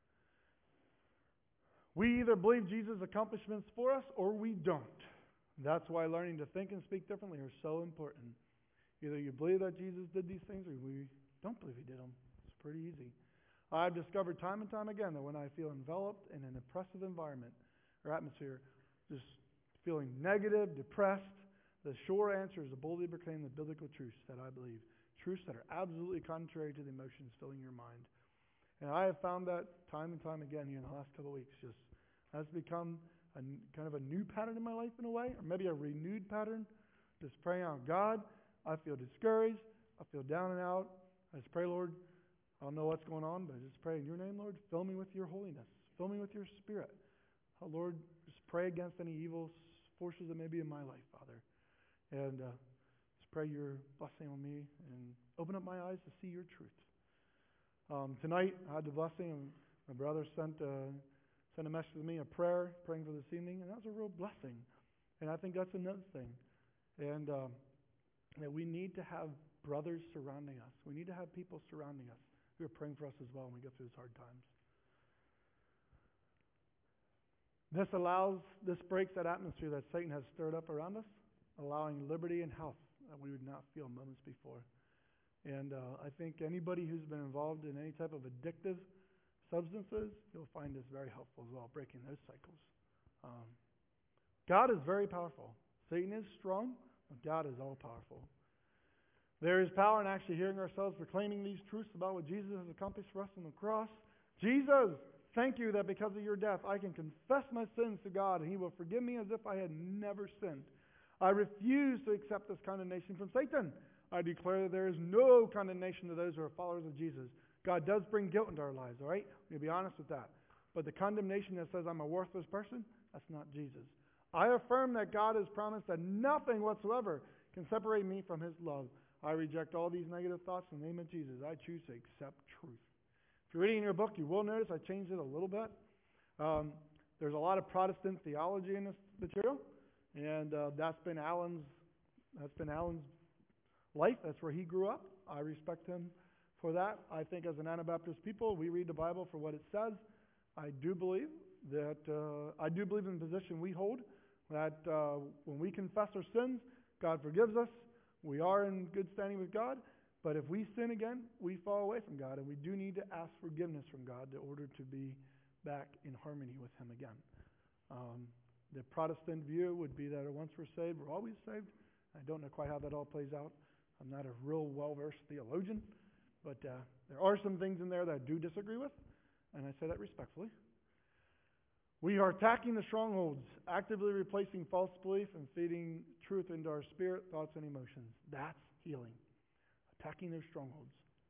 We either believe Jesus' accomplishments for us or we don't. That's why learning to think and speak differently are so important. Either you believe that Jesus did these things or we don't believe he did them. It's pretty easy. I've discovered time and time again that when I feel enveloped in an oppressive environment or atmosphere, just feeling negative, depressed, The sure answer is to boldly proclaim the biblical truths that I believe, truths that are absolutely contrary to the emotions filling your mind. And I have found that time and time again here in the last couple of weeks. Just has become a, kind of a new pattern in my life in a way, or maybe a renewed pattern. Just praying out, God, I feel discouraged. I feel down and out. I just pray, Lord, I don't know what's going on, but I just pray in your name, Lord, fill me with your holiness. Fill me with your spirit. Oh, Lord, just pray against any evil forces that may be in my life, Father. And uh, just pray your blessing on me and open up my eyes to see your truth. Um, tonight, I had the blessing, and my brother sent, uh, sent a message to me, a prayer, praying for this evening, and that was a real blessing. And I think that's another thing. And um, that we need to have brothers surrounding us. We need to have people surrounding us who are praying for us as well when we go through these hard times. This allows, this breaks that atmosphere that Satan has stirred up around us, allowing liberty and health that we would not feel moments before. And uh, I think anybody who's been involved in any type of addictive substances, you'll find this very helpful as well, breaking those cycles. Um, God is very powerful. Satan is strong, but God is all powerful. There is power in actually hearing ourselves proclaiming these truths about what Jesus has accomplished for us on the cross. Jesus, thank you that because of your death, I can confess my sins to God, and he will forgive me as if I had never sinned. I refuse to accept this condemnation from Satan. I declare that there is no condemnation to those who are followers of Jesus. God does bring guilt into our lives, all right? We'll be honest with that. But the condemnation that says I'm a worthless person, that's not Jesus. I affirm that God has promised that nothing whatsoever can separate me from his love. I reject all these negative thoughts in the name of Jesus. I choose to accept truth. If you're reading in your book, you will notice I changed it a little bit. Um, there's a lot of Protestant theology in this material, and uh, that's been Alan's. That's been Alan's life. That's where he grew up. I respect him for that. I think as an Anabaptist people, we read the Bible for what it says. I do believe that uh, I do believe in the position we hold that uh, when we confess our sins, God forgives us. We are in good standing with God. But if we sin again, we fall away from God, and we do need to ask forgiveness from God in order to be back in harmony with him again. Um, the Protestant view would be that once we're saved, we're always saved. I don't know quite how that all plays out. I'm not a real well-versed theologian, but uh, there are some things in there that I do disagree with, and I say that respectfully. We are attacking the strongholds, actively replacing false belief and feeding truth into our spirit, thoughts, and emotions. That's healing. Attacking those strongholds.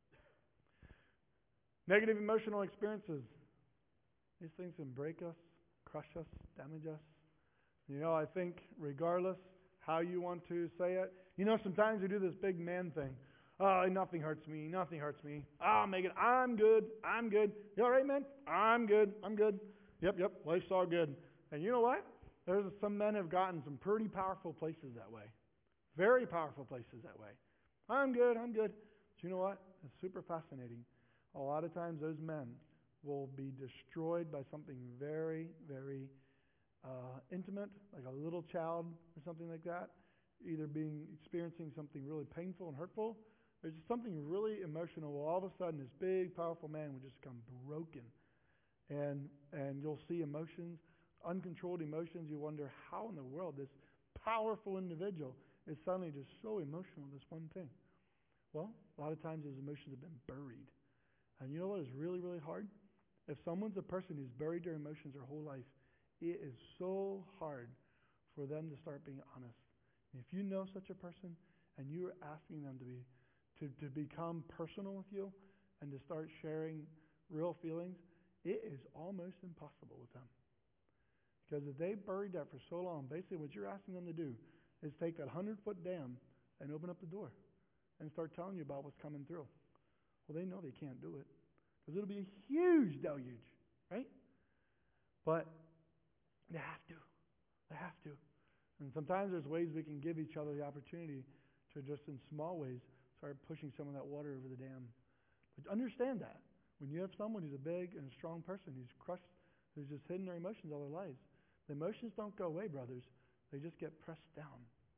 Negative emotional experiences. These things can break us, crush us, damage us. You know, I think regardless how you want to say it, you know, sometimes we do this big man thing. Oh, nothing hurts me, nothing hurts me. I'll make it, I'm good, I'm good. You all right, man? I'm good, I'm good. Yep, yep, life's all good. And you know what? There's some men have gotten some pretty powerful places that way. Very powerful places that way. I'm good, I'm good. But you know what? It's super fascinating. A lot of times those men will be destroyed by something very, very uh, intimate, like a little child or something like that, either being experiencing something really painful and hurtful, or just something really emotional. Well, all of a sudden this big, powerful man would just become broken. And and you'll see emotions, uncontrolled emotions. You wonder how in the world this powerful individual is suddenly just so emotional with this one thing. Well, a lot of times those emotions have been buried. And you know what is really, really hard? If someone's a person who's buried their emotions their whole life, it is so hard for them to start being honest. And if you know such a person and you're asking them to be to, to become personal with you and to start sharing real feelings, it is almost impossible with them. Because if they buried that for so long, basically what you're asking them to do is take that hundred-foot dam and open up the door and start telling you about what's coming through. Well, they know they can't do it because it'll be a huge deluge, right? But they have to. They have to. And sometimes there's ways we can give each other the opportunity to just in small ways start pushing some of that water over the dam. But understand that. When you have someone who's a big and a strong person who's crushed, who's just hidden their emotions all their lives, the emotions don't go away, brothers. They just get pressed down.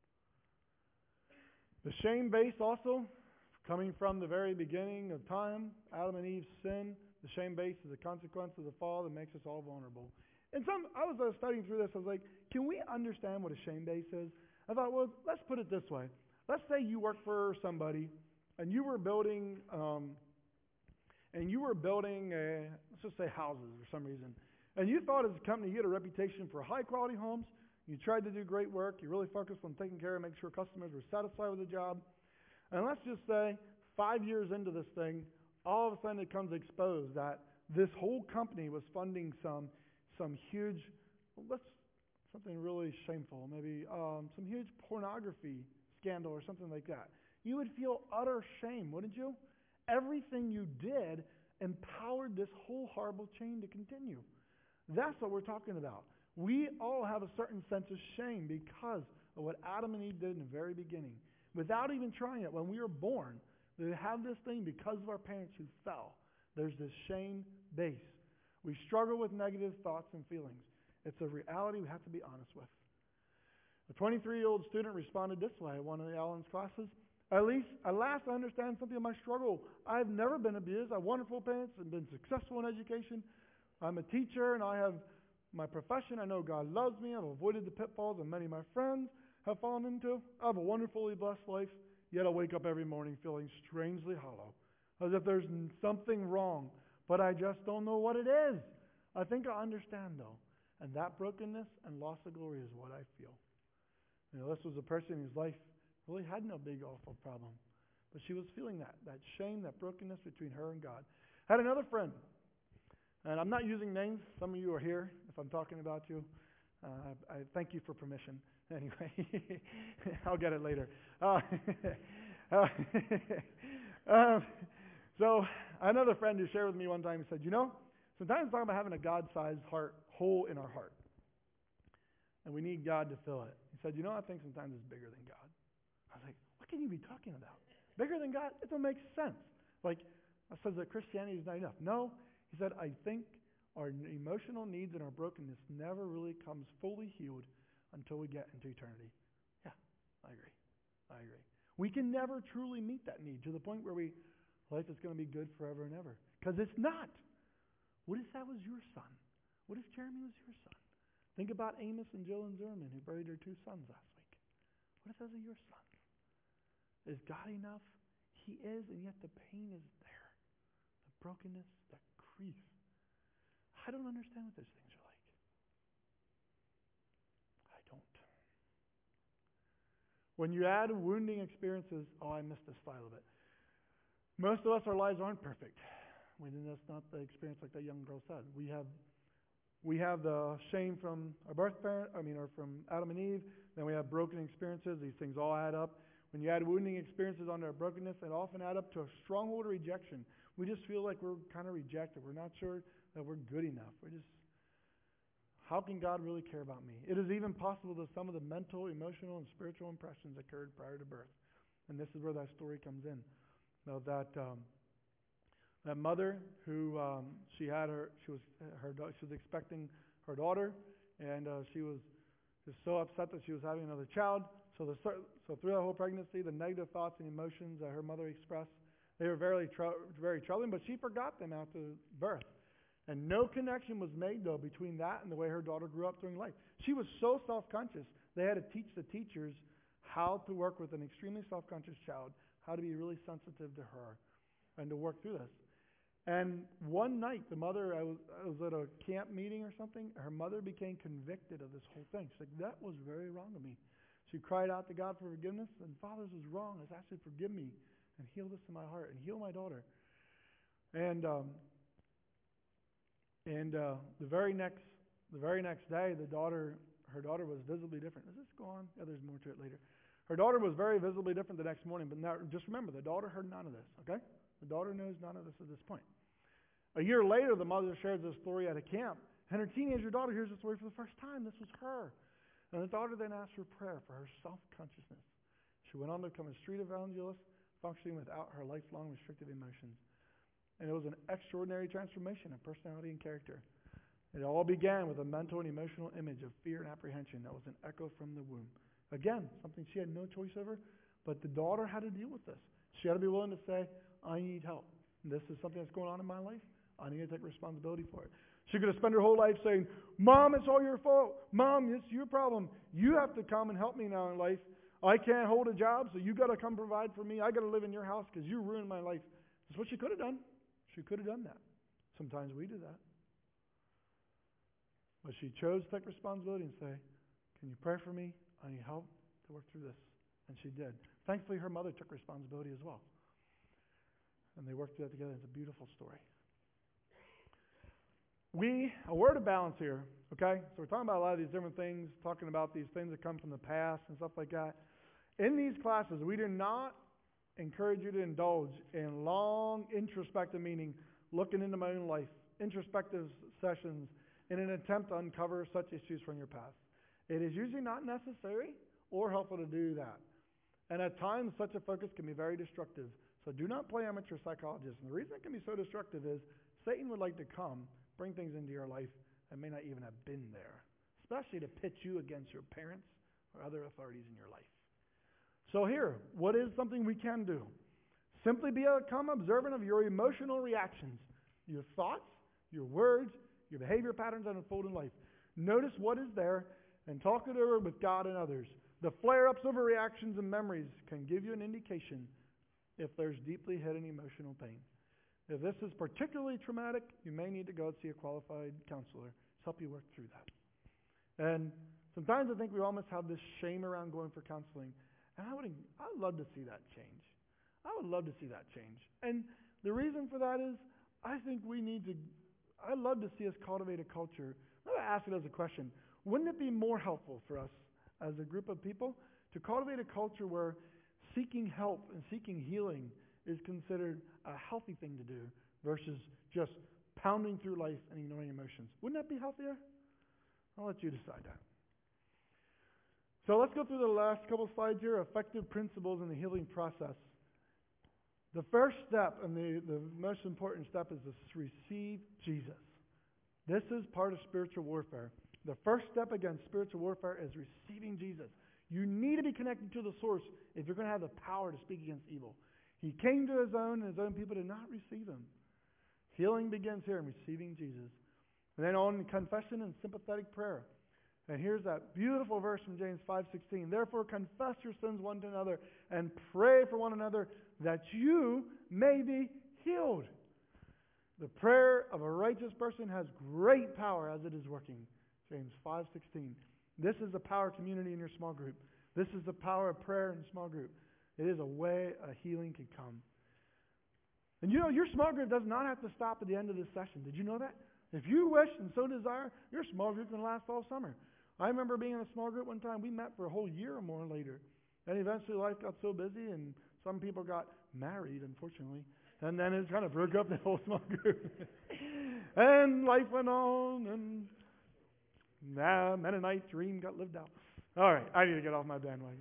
The shame base also, coming from the very beginning of time, Adam and Eve's sin, the shame base is a consequence of the fall that makes us all vulnerable. And some, I was uh, studying through this, I was like, can we understand what a shame base is? I thought, well, let's put it this way. Let's say you work for somebody, and you were building, um, and you were building, a, let's just say houses for some reason, and you thought as a company you had a reputation for high quality homes. You tried to do great work. You really focused on taking care of, making sure customers were satisfied with the job. And let's just say five years into this thing, all of a sudden it becomes exposed that this whole company was funding some some huge, well, let's something really shameful, maybe um, some huge pornography scandal or something like that. You would feel utter shame, wouldn't you? Everything you did empowered this whole horrible chain to continue. That's what we're talking about. We all have a certain sense of shame because of what Adam and Eve did in the very beginning. Without even trying it, when we were born, they have this thing because of our parents who fell. There's this shame base. We struggle with negative thoughts and feelings. It's a reality we have to be honest with. A twenty-three-year-old student responded this way at one of Alan's classes. At least, at last I understand something of my struggle. I've never been abused. I have wonderful parents and been successful in education. I'm a teacher and I have my profession. I know God loves me. I've avoided the pitfalls that many of my friends have fallen into. I have a wonderfully blessed life, yet I wake up every morning feeling strangely hollow, as if there's something wrong, but I just don't know what it is. I think I understand, though, and that brokenness and loss of glory is what I feel. You know, this was a person whose life really had no big, awful problem, but she was feeling that, that shame, that brokenness between her and God. I had another friend, and I'm not using names. Some of you are here if I'm talking about you. Uh, I, I thank you for permission. Anyway, I'll get it later. Uh, uh, uh, so another friend who shared with me one time, he said, you know, sometimes it's talking about having a God-sized heart, hole in our heart. And we need God to fill it. He said, you know, I think sometimes it's bigger than God. I was like, what can you be talking about? Bigger than God? It don't make sense. Like, I said that Christianity is not enough. No, he said, I think our emotional needs and our brokenness never really comes fully healed until we get into eternity. Yeah, I agree. I agree. We can never truly meet that need to the point where we, life is going to be good forever and ever. Because it's not. What if that was your son? What if Jeremy was your son? Think about Amos and Jill and Zimmerman who buried their two sons last week. What if those are your sons? Is God enough? He is, and yet the pain is there. The brokenness, the grief. I don't understand what those things are like. I don't. When you add wounding experiences, oh, I missed this slide a little bit. Most of us, our lives aren't perfect. We, that's not the experience like that young girl said. We have we have the shame from our birth parent, I mean, or from Adam and Eve. Then we have broken experiences. These things all add up. When you add wounding experiences onto our brokenness, it often add up to a stronghold of rejection. We just feel like we're kind of rejected. We're not sure that we're good enough. We're just, how can God really care about me? It is even possible that some of the mental, emotional, and spiritual impressions occurred prior to birth. And this is where that story comes in. Now that um, that mother who um, she had her, she was her she was expecting her daughter, and uh, she was just so upset that she was having another child. So the so through that whole pregnancy, the negative thoughts and emotions that her mother expressed, they were very tr- very troubling. But she forgot them after birth. And no connection was made, though, between that and the way her daughter grew up during life. She was so self-conscious, they had to teach the teachers how to work with an extremely self-conscious child, how to be really sensitive to her, and to work through this. And one night, the mother, I was, I was at a camp meeting or something, her mother became convicted of this whole thing. She's like, that was very wrong of me. She cried out to God for forgiveness, and Father, this is wrong. I asked you to forgive me and heal this in my heart and heal my daughter. And um, And uh, the very next, the very next day, the daughter, her daughter was visibly different. Does this go on? Yeah, there's more to it later. Her daughter was very visibly different the next morning. But now, just remember, the daughter heard none of this. Okay, the daughter knows none of this at this point. A year later, the mother shares this story at a camp, and her teenager daughter hears the story for the first time. This was her, and the daughter then asked for prayer for her self-consciousness. She went on to become a street evangelist, functioning without her lifelong restrictive emotions. And it was an extraordinary transformation of personality and character. It all began with a mental and emotional image of fear and apprehension that was an echo from the womb. Again, something she had no choice over, but the daughter had to deal with this. She had to be willing to say, I need help. This is something that's going on in my life. I need to take responsibility for it. She could have spent her whole life saying, Mom, it's all your fault. Mom, it's your problem. You have to come and help me now in life. I can't hold a job, so you got to come provide for me. I got to live in your house because you ruined my life. That's what she could have done. She could have done that. Sometimes we do that. But she chose to take responsibility and say, can you pray for me? I need help to work through this. And she did. Thankfully, her mother took responsibility as well. And they worked through that together. It's a beautiful story. We, a word of balance here, okay? So we're talking about a lot of these different things, talking about these things that come from the past and stuff like that. In these classes, we do not encourage you to indulge in long introspective, meaning looking into my own life, introspective sessions in an attempt to uncover such issues from your past. It is usually not necessary or helpful to do that. And at times, such a focus can be very destructive. So do not play amateur psychologist. And the reason it can be so destructive is Satan would like to come, bring things into your life that may not even have been there, especially to pit you against your parents or other authorities in your life. So here, what is something we can do? Simply become observant of your emotional reactions, your thoughts, your words, your behavior patterns that unfold in life. Notice what is there and talk it over with God and others. The flare-ups of reactions and memories can give you an indication if there's deeply hidden emotional pain. If this is particularly traumatic, you may need to go and see a qualified counselor to help you work through that. And sometimes I think we almost have this shame around going for counseling. And I would, I would love to see that change. I would love to see that change. And the reason for that is I think we need to, I'd love to see us cultivate a culture. I'm going to ask it as a question. Wouldn't it be more helpful for us as a group of people to cultivate a culture where seeking help and seeking healing is considered a healthy thing to do versus just pounding through life and ignoring emotions? Wouldn't that be healthier? I'll let you decide that. So let's go through the last couple slides here, effective principles in the healing process. The first step and the, the most important step is to receive Jesus. This is part of spiritual warfare. The first step against spiritual warfare is receiving Jesus. You need to be connected to the source if you're going to have the power to speak against evil. He came to his own, and his own people did not receive him. Healing begins here in receiving Jesus. And then on confession and sympathetic prayer. And here's that beautiful verse from James five sixteen. Therefore confess your sins one to another and pray for one another that you may be healed. The prayer of a righteous person has great power as it is working. James five sixteen. This is the power of community in your small group. This is the power of prayer in small group. It is a way a healing can come. And you know, your small group does not have to stop at the end of this session. Did you know that? If you wish and so desire, your small group can last all summer. I remember being in a small group one time. We met for a whole year or more later. And eventually life got so busy and some people got married, unfortunately. And then it kind of broke up the whole small group. And life went on and nah, Mennonite dream got lived out. All right, I need to get off my bandwagon.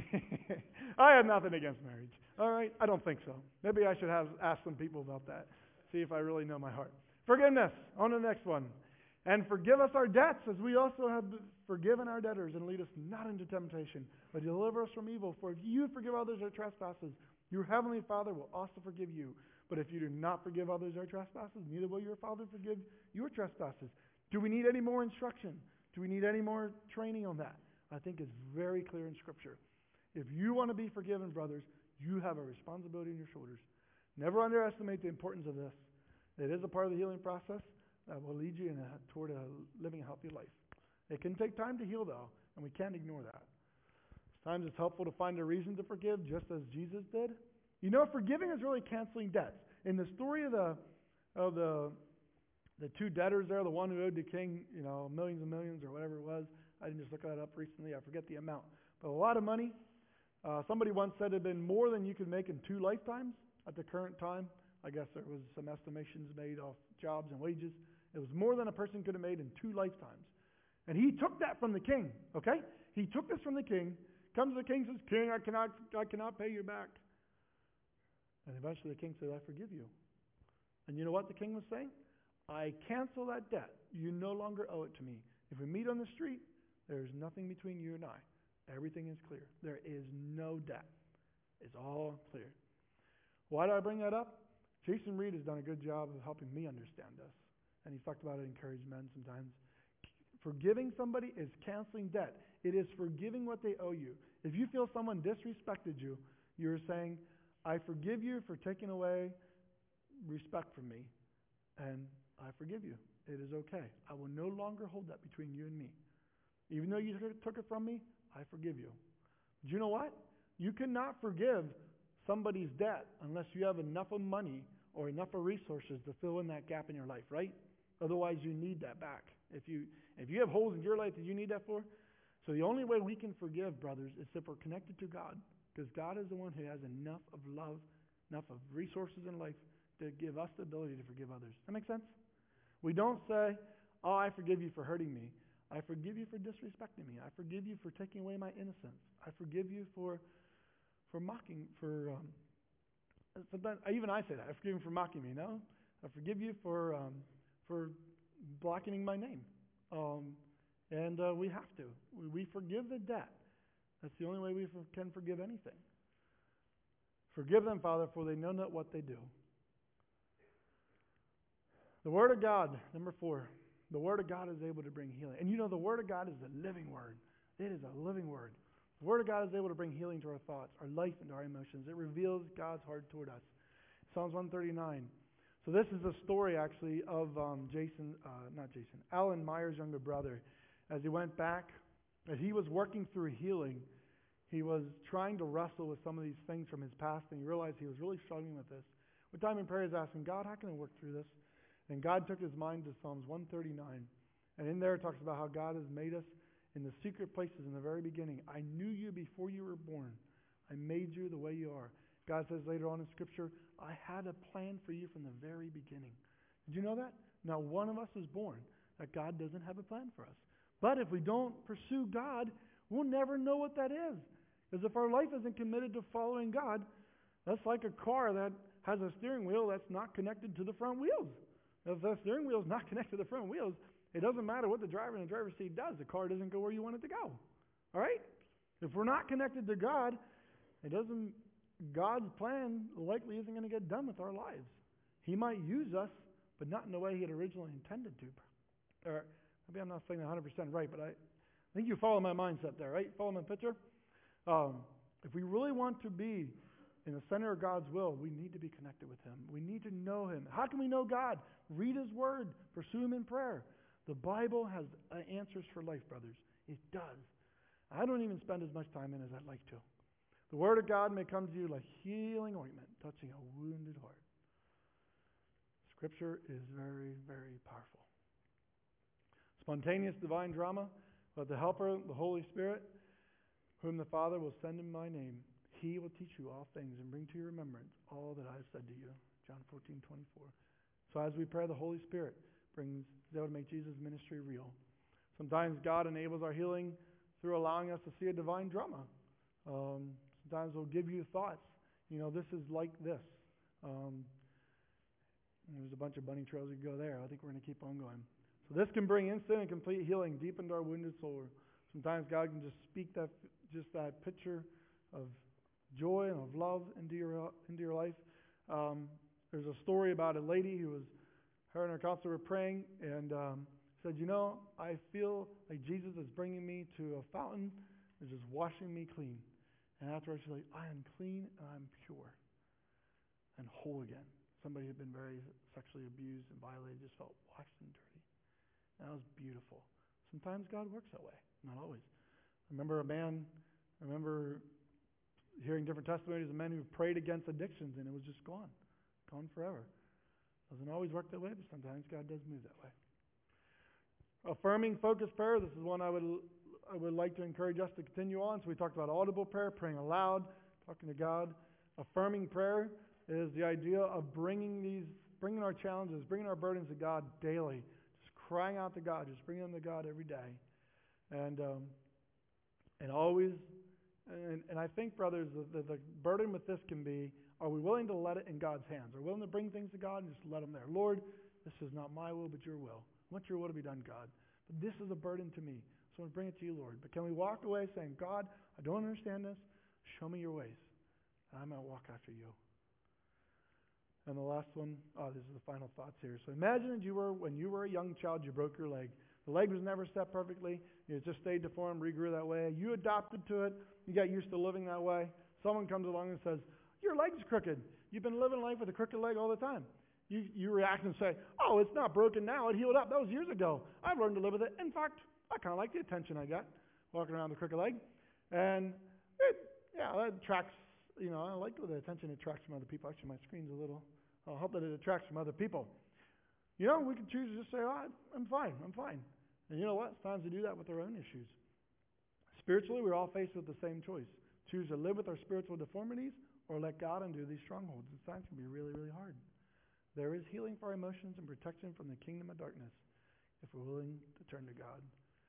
I have nothing against marriage. All right, I don't think so. Maybe I should have asked some people about that. See if I really know my heart. Forgiveness. On to the next one. And forgive us our debts as we also have forgiven our debtors, and lead us not into temptation, but deliver us from evil. For if you forgive others their trespasses, your heavenly Father will also forgive you. But if you do not forgive others their trespasses, neither will your Father forgive your trespasses. Do we need any more instruction? Do we need any more training on that? I think it's very clear in Scripture. If you want to be forgiven, brothers, you have a responsibility on your shoulders. Never underestimate the importance of this. It is a part of the healing process that will lead you in a, toward a living a healthy life. It can take time to heal, though, and we can't ignore that. Sometimes it's helpful to find a reason to forgive, just as Jesus did. You know, forgiving is really canceling debts. In the story of the of the the two debtors there, the one who owed the king, you know, millions and millions or whatever it was. I didn't just look that up recently. I forget the amount, but a lot of money. Uh, somebody once said it had been more than you could make in two lifetimes at the current time. I guess there was some estimations made off jobs and wages. It was more than a person could have made in two lifetimes. And he took that from the king, okay? He took this from the king, comes to the king, says, King, I cannot, I cannot pay you back. And eventually the king said, I forgive you. And you know what the king was saying? I cancel that debt. You no longer owe it to me. If we meet on the street, there is nothing between you and I. Everything is clear. There is no debt. It's all clear. Why do I bring that up? Jason Reed has done a good job of helping me understand this. and he's talked about it, encourage men sometimes. Forgiving somebody is canceling debt. It is forgiving what they owe you. If you feel someone disrespected you, you're saying, I forgive you for taking away respect from me, and I forgive you. It is okay. I will no longer hold that between you and me. Even though you took it from me, I forgive you. Do you know what? You cannot forgive somebody's debt unless you have enough of money or enough of resources to fill in that gap in your life, right? Otherwise, you need that back. If you if you have holes in your life that you need that for, so the only way we can forgive, brothers, is if we're connected to God, because God is the one who has enough of love, enough of resources in life to give us the ability to forgive others. That make sense? We don't say, oh, I forgive you for hurting me. I forgive you for disrespecting me. I forgive you for taking away my innocence. I forgive you for for mocking, for, um, sometimes, even I say that. I forgive you for mocking me, no? I forgive you for um, for blackening my name. Um, and uh, we have to. We, we forgive the debt. That's the only way we for, can forgive anything. Forgive them, Father, for they know not what they do. The Word of God, number four. The Word of God is able to bring healing. And you know the Word of God is the living Word. It is a living Word. The Word of God is able to bring healing to our thoughts, our life, and our emotions. It reveals God's heart toward us. Psalms one thirty-nine. So this is a story, actually, of um, Jason, uh, not Jason, Alan Meyer's younger brother. As he went back, as he was working through healing, he was trying to wrestle with some of these things from his past, and he realized he was really struggling with this. With time in prayer, he's asking, God, how can I work through this? And God took his mind to Psalms one thirty-nine. And in there it talks about how God has made us in the secret places in the very beginning. I knew you before you were born. I made you the way you are. God says later on in Scripture, I had a plan for you from the very beginning. Did you know that? Not one of us is born that God doesn't have a plan for us. But if we don't pursue God, we'll never know what that is. Because if our life isn't committed to following God, that's like a car that has a steering wheel that's not connected to the front wheels. If the steering wheel is not connected to the front wheels, it doesn't matter what the driver in the driver's seat does. The car doesn't go where you want it to go. All right? If we're not connected to God, it doesn't. God's plan likely isn't going to get done with our lives. He might use us, but not in the way He had originally intended to. Or maybe I'm not saying that one hundred percent right, but I, I think you follow my mindset there, right? Follow my picture? Um, if we really want to be in the center of God's will, we need to be connected with Him. We need to know Him. How can we know God? Read His Word. Pursue Him in prayer. The Bible has uh, answers for life, brothers. It does. I don't even spend as much time in as I'd like to. The Word of God may come to you like healing ointment, touching a wounded heart. Scripture is very, very powerful. Spontaneous divine drama, but the Helper, the Holy Spirit, whom the Father will send in my name, He will teach you all things and bring to your remembrance all that I have said to you. John fourteen twenty-four. So as we pray, the Holy Spirit brings, is able to make Jesus' ministry real. Sometimes God enables our healing through allowing us to see a divine drama. Um, sometimes He'll give you thoughts. You know, this is like this. Um, there's a bunch of bunny trails you can go there. I think we're going to keep on going. So this can bring instant and complete healing deep into our wounded soul. Sometimes God can just speak that, just that picture of joy and of love into your into your life. Um, there's a story about a lady who was, her and her counselor were praying, and um, said, you know, I feel like Jesus is bringing me to a fountain and just washing me clean. And afterwards she's like, I am clean and I'm pure and whole again. Somebody who had been very sexually abused and violated just felt washed and dirty. And that was beautiful. Sometimes God works that way, not always. I remember a man, I remember hearing different testimonies of men who prayed against addictions and it was just gone, gone forever. Doesn't always work that way, but sometimes God does move that way. Affirming focused prayer, this is one I would I would like to encourage us to continue on. So we talked about audible prayer, praying aloud, talking to God. Affirming prayer is the idea of bringing these, bringing our challenges, bringing our burdens to God daily, just crying out to God, just bringing them to God every day, and um, and always. And, and I think, brothers, the, the, the burden with this can be: are we willing to let it in God's hands? Are we willing to bring things to God and just let them there? Lord, this is not my will, but your will. I want your will to be done, God. But this is a burden to me. So I want to bring it to you, Lord. But can we walk away saying, God, I don't understand this. Show me your ways. And I'm going to walk after you. And the last one, oh, this is the final thoughts here. So imagine that you were, when you were a young child, you broke your leg. The leg was never set perfectly. It just stayed deformed, regrew that way. You adopted to it. You got used to living that way. Someone comes along and says, your leg's crooked. You've been living life with a crooked leg all the time. You, you react and say, oh, it's not broken now. It healed up. That was years ago. I've learned to live with it. In fact, I kind of like the attention I got walking around with a crooked leg. And it, yeah, that attracts, you know, I like the attention it attracts from other people. Actually, my screen's a little, I hope that it attracts from other people. You know, we can choose to just say, oh, I'm fine, I'm fine. And you know what? It's time to do that with our own issues. Spiritually, we're all faced with the same choice. Choose to live with our spiritual deformities or let God undo these strongholds. And times can be really, really hard. There is healing for our emotions and protection from the kingdom of darkness if we're willing to turn to God.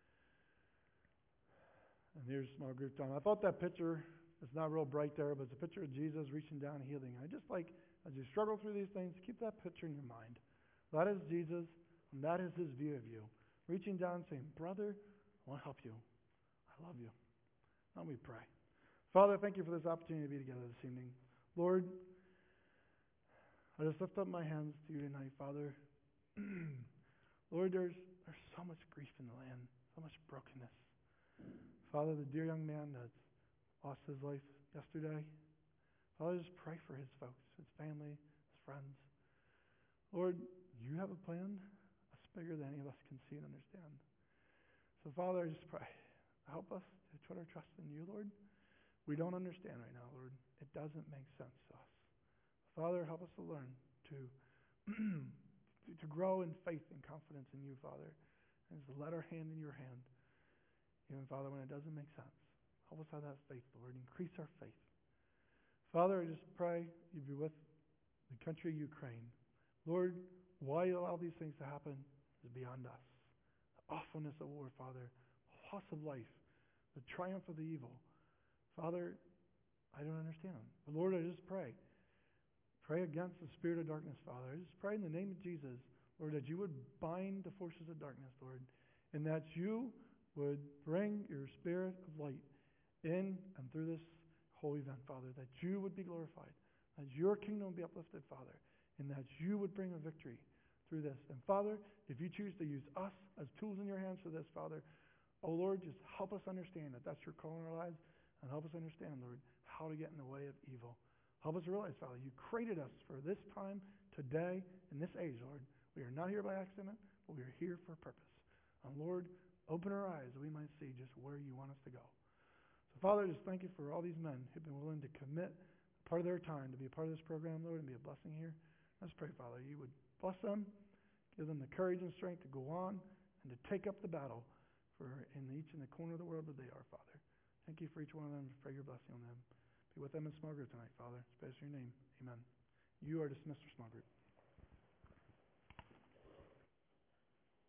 And here's small group time. I thought that picture, it's not real bright there, but it's a picture of Jesus reaching down and healing. I just like, as you struggle through these things, keep that picture in your mind. That is Jesus, and that is his view of you. Reaching down and saying, brother, I want to help you. I love you. Let me pray. Father, thank you for this opportunity to be together this evening. Lord, I just lift up my hands to you tonight, Father. Lord, there's, there's so much grief in the land, so much brokenness. Father, the dear young man that lost his life yesterday, Father, just pray for his folks, his family, his friends. Lord, you have a plan that's bigger than any of us can see and understand. So, Father, I just pray. Help us to put our trust in you, Lord. We don't understand right now, Lord. It doesn't make sense to us. Father, help us to learn to, to grow in faith and confidence in you, Father, and to let our hand in your hand. Even, Father, when it doesn't make sense. Help us have that faith, Lord. Increase our faith. Father, I just pray you be with the country of Ukraine. Lord, why you allow these things to happen is beyond us. The awfulness of war, Father, the loss of life, the triumph of the evil. Father, I don't understand them. But Lord, I just pray. Pray against the spirit of darkness, Father. I just pray in the name of Jesus, Lord, that you would bind the forces of darkness, Lord, and that you would bring your spirit of light in and through this whole event, Father, that you would be glorified, that your kingdom would be uplifted, Father, and that you would bring a victory through this. And Father, if you choose to use us as tools in your hands for this, Father, oh Lord, just help us understand that that's your call in our lives, and help us understand, Lord, how to get in the way of evil. Help us realize, Father, you created us for this time, today, in this age, Lord. We are not here by accident, but we are here for a purpose. And Lord, open our eyes that we might see just where you want us to go. So, Father, just thank you for all these men who've been willing to commit part of their time to be a part of this program, Lord, and be a blessing here. Let's pray, Father, you would bless them, give them the courage and strength to go on and to take up the battle for in each in the corner of the world that they are, Father. Thank you for each one of them. Pray your blessing on them. Be with them in small group tonight, Father. It's in your name. Amen. You are dismissed for small group.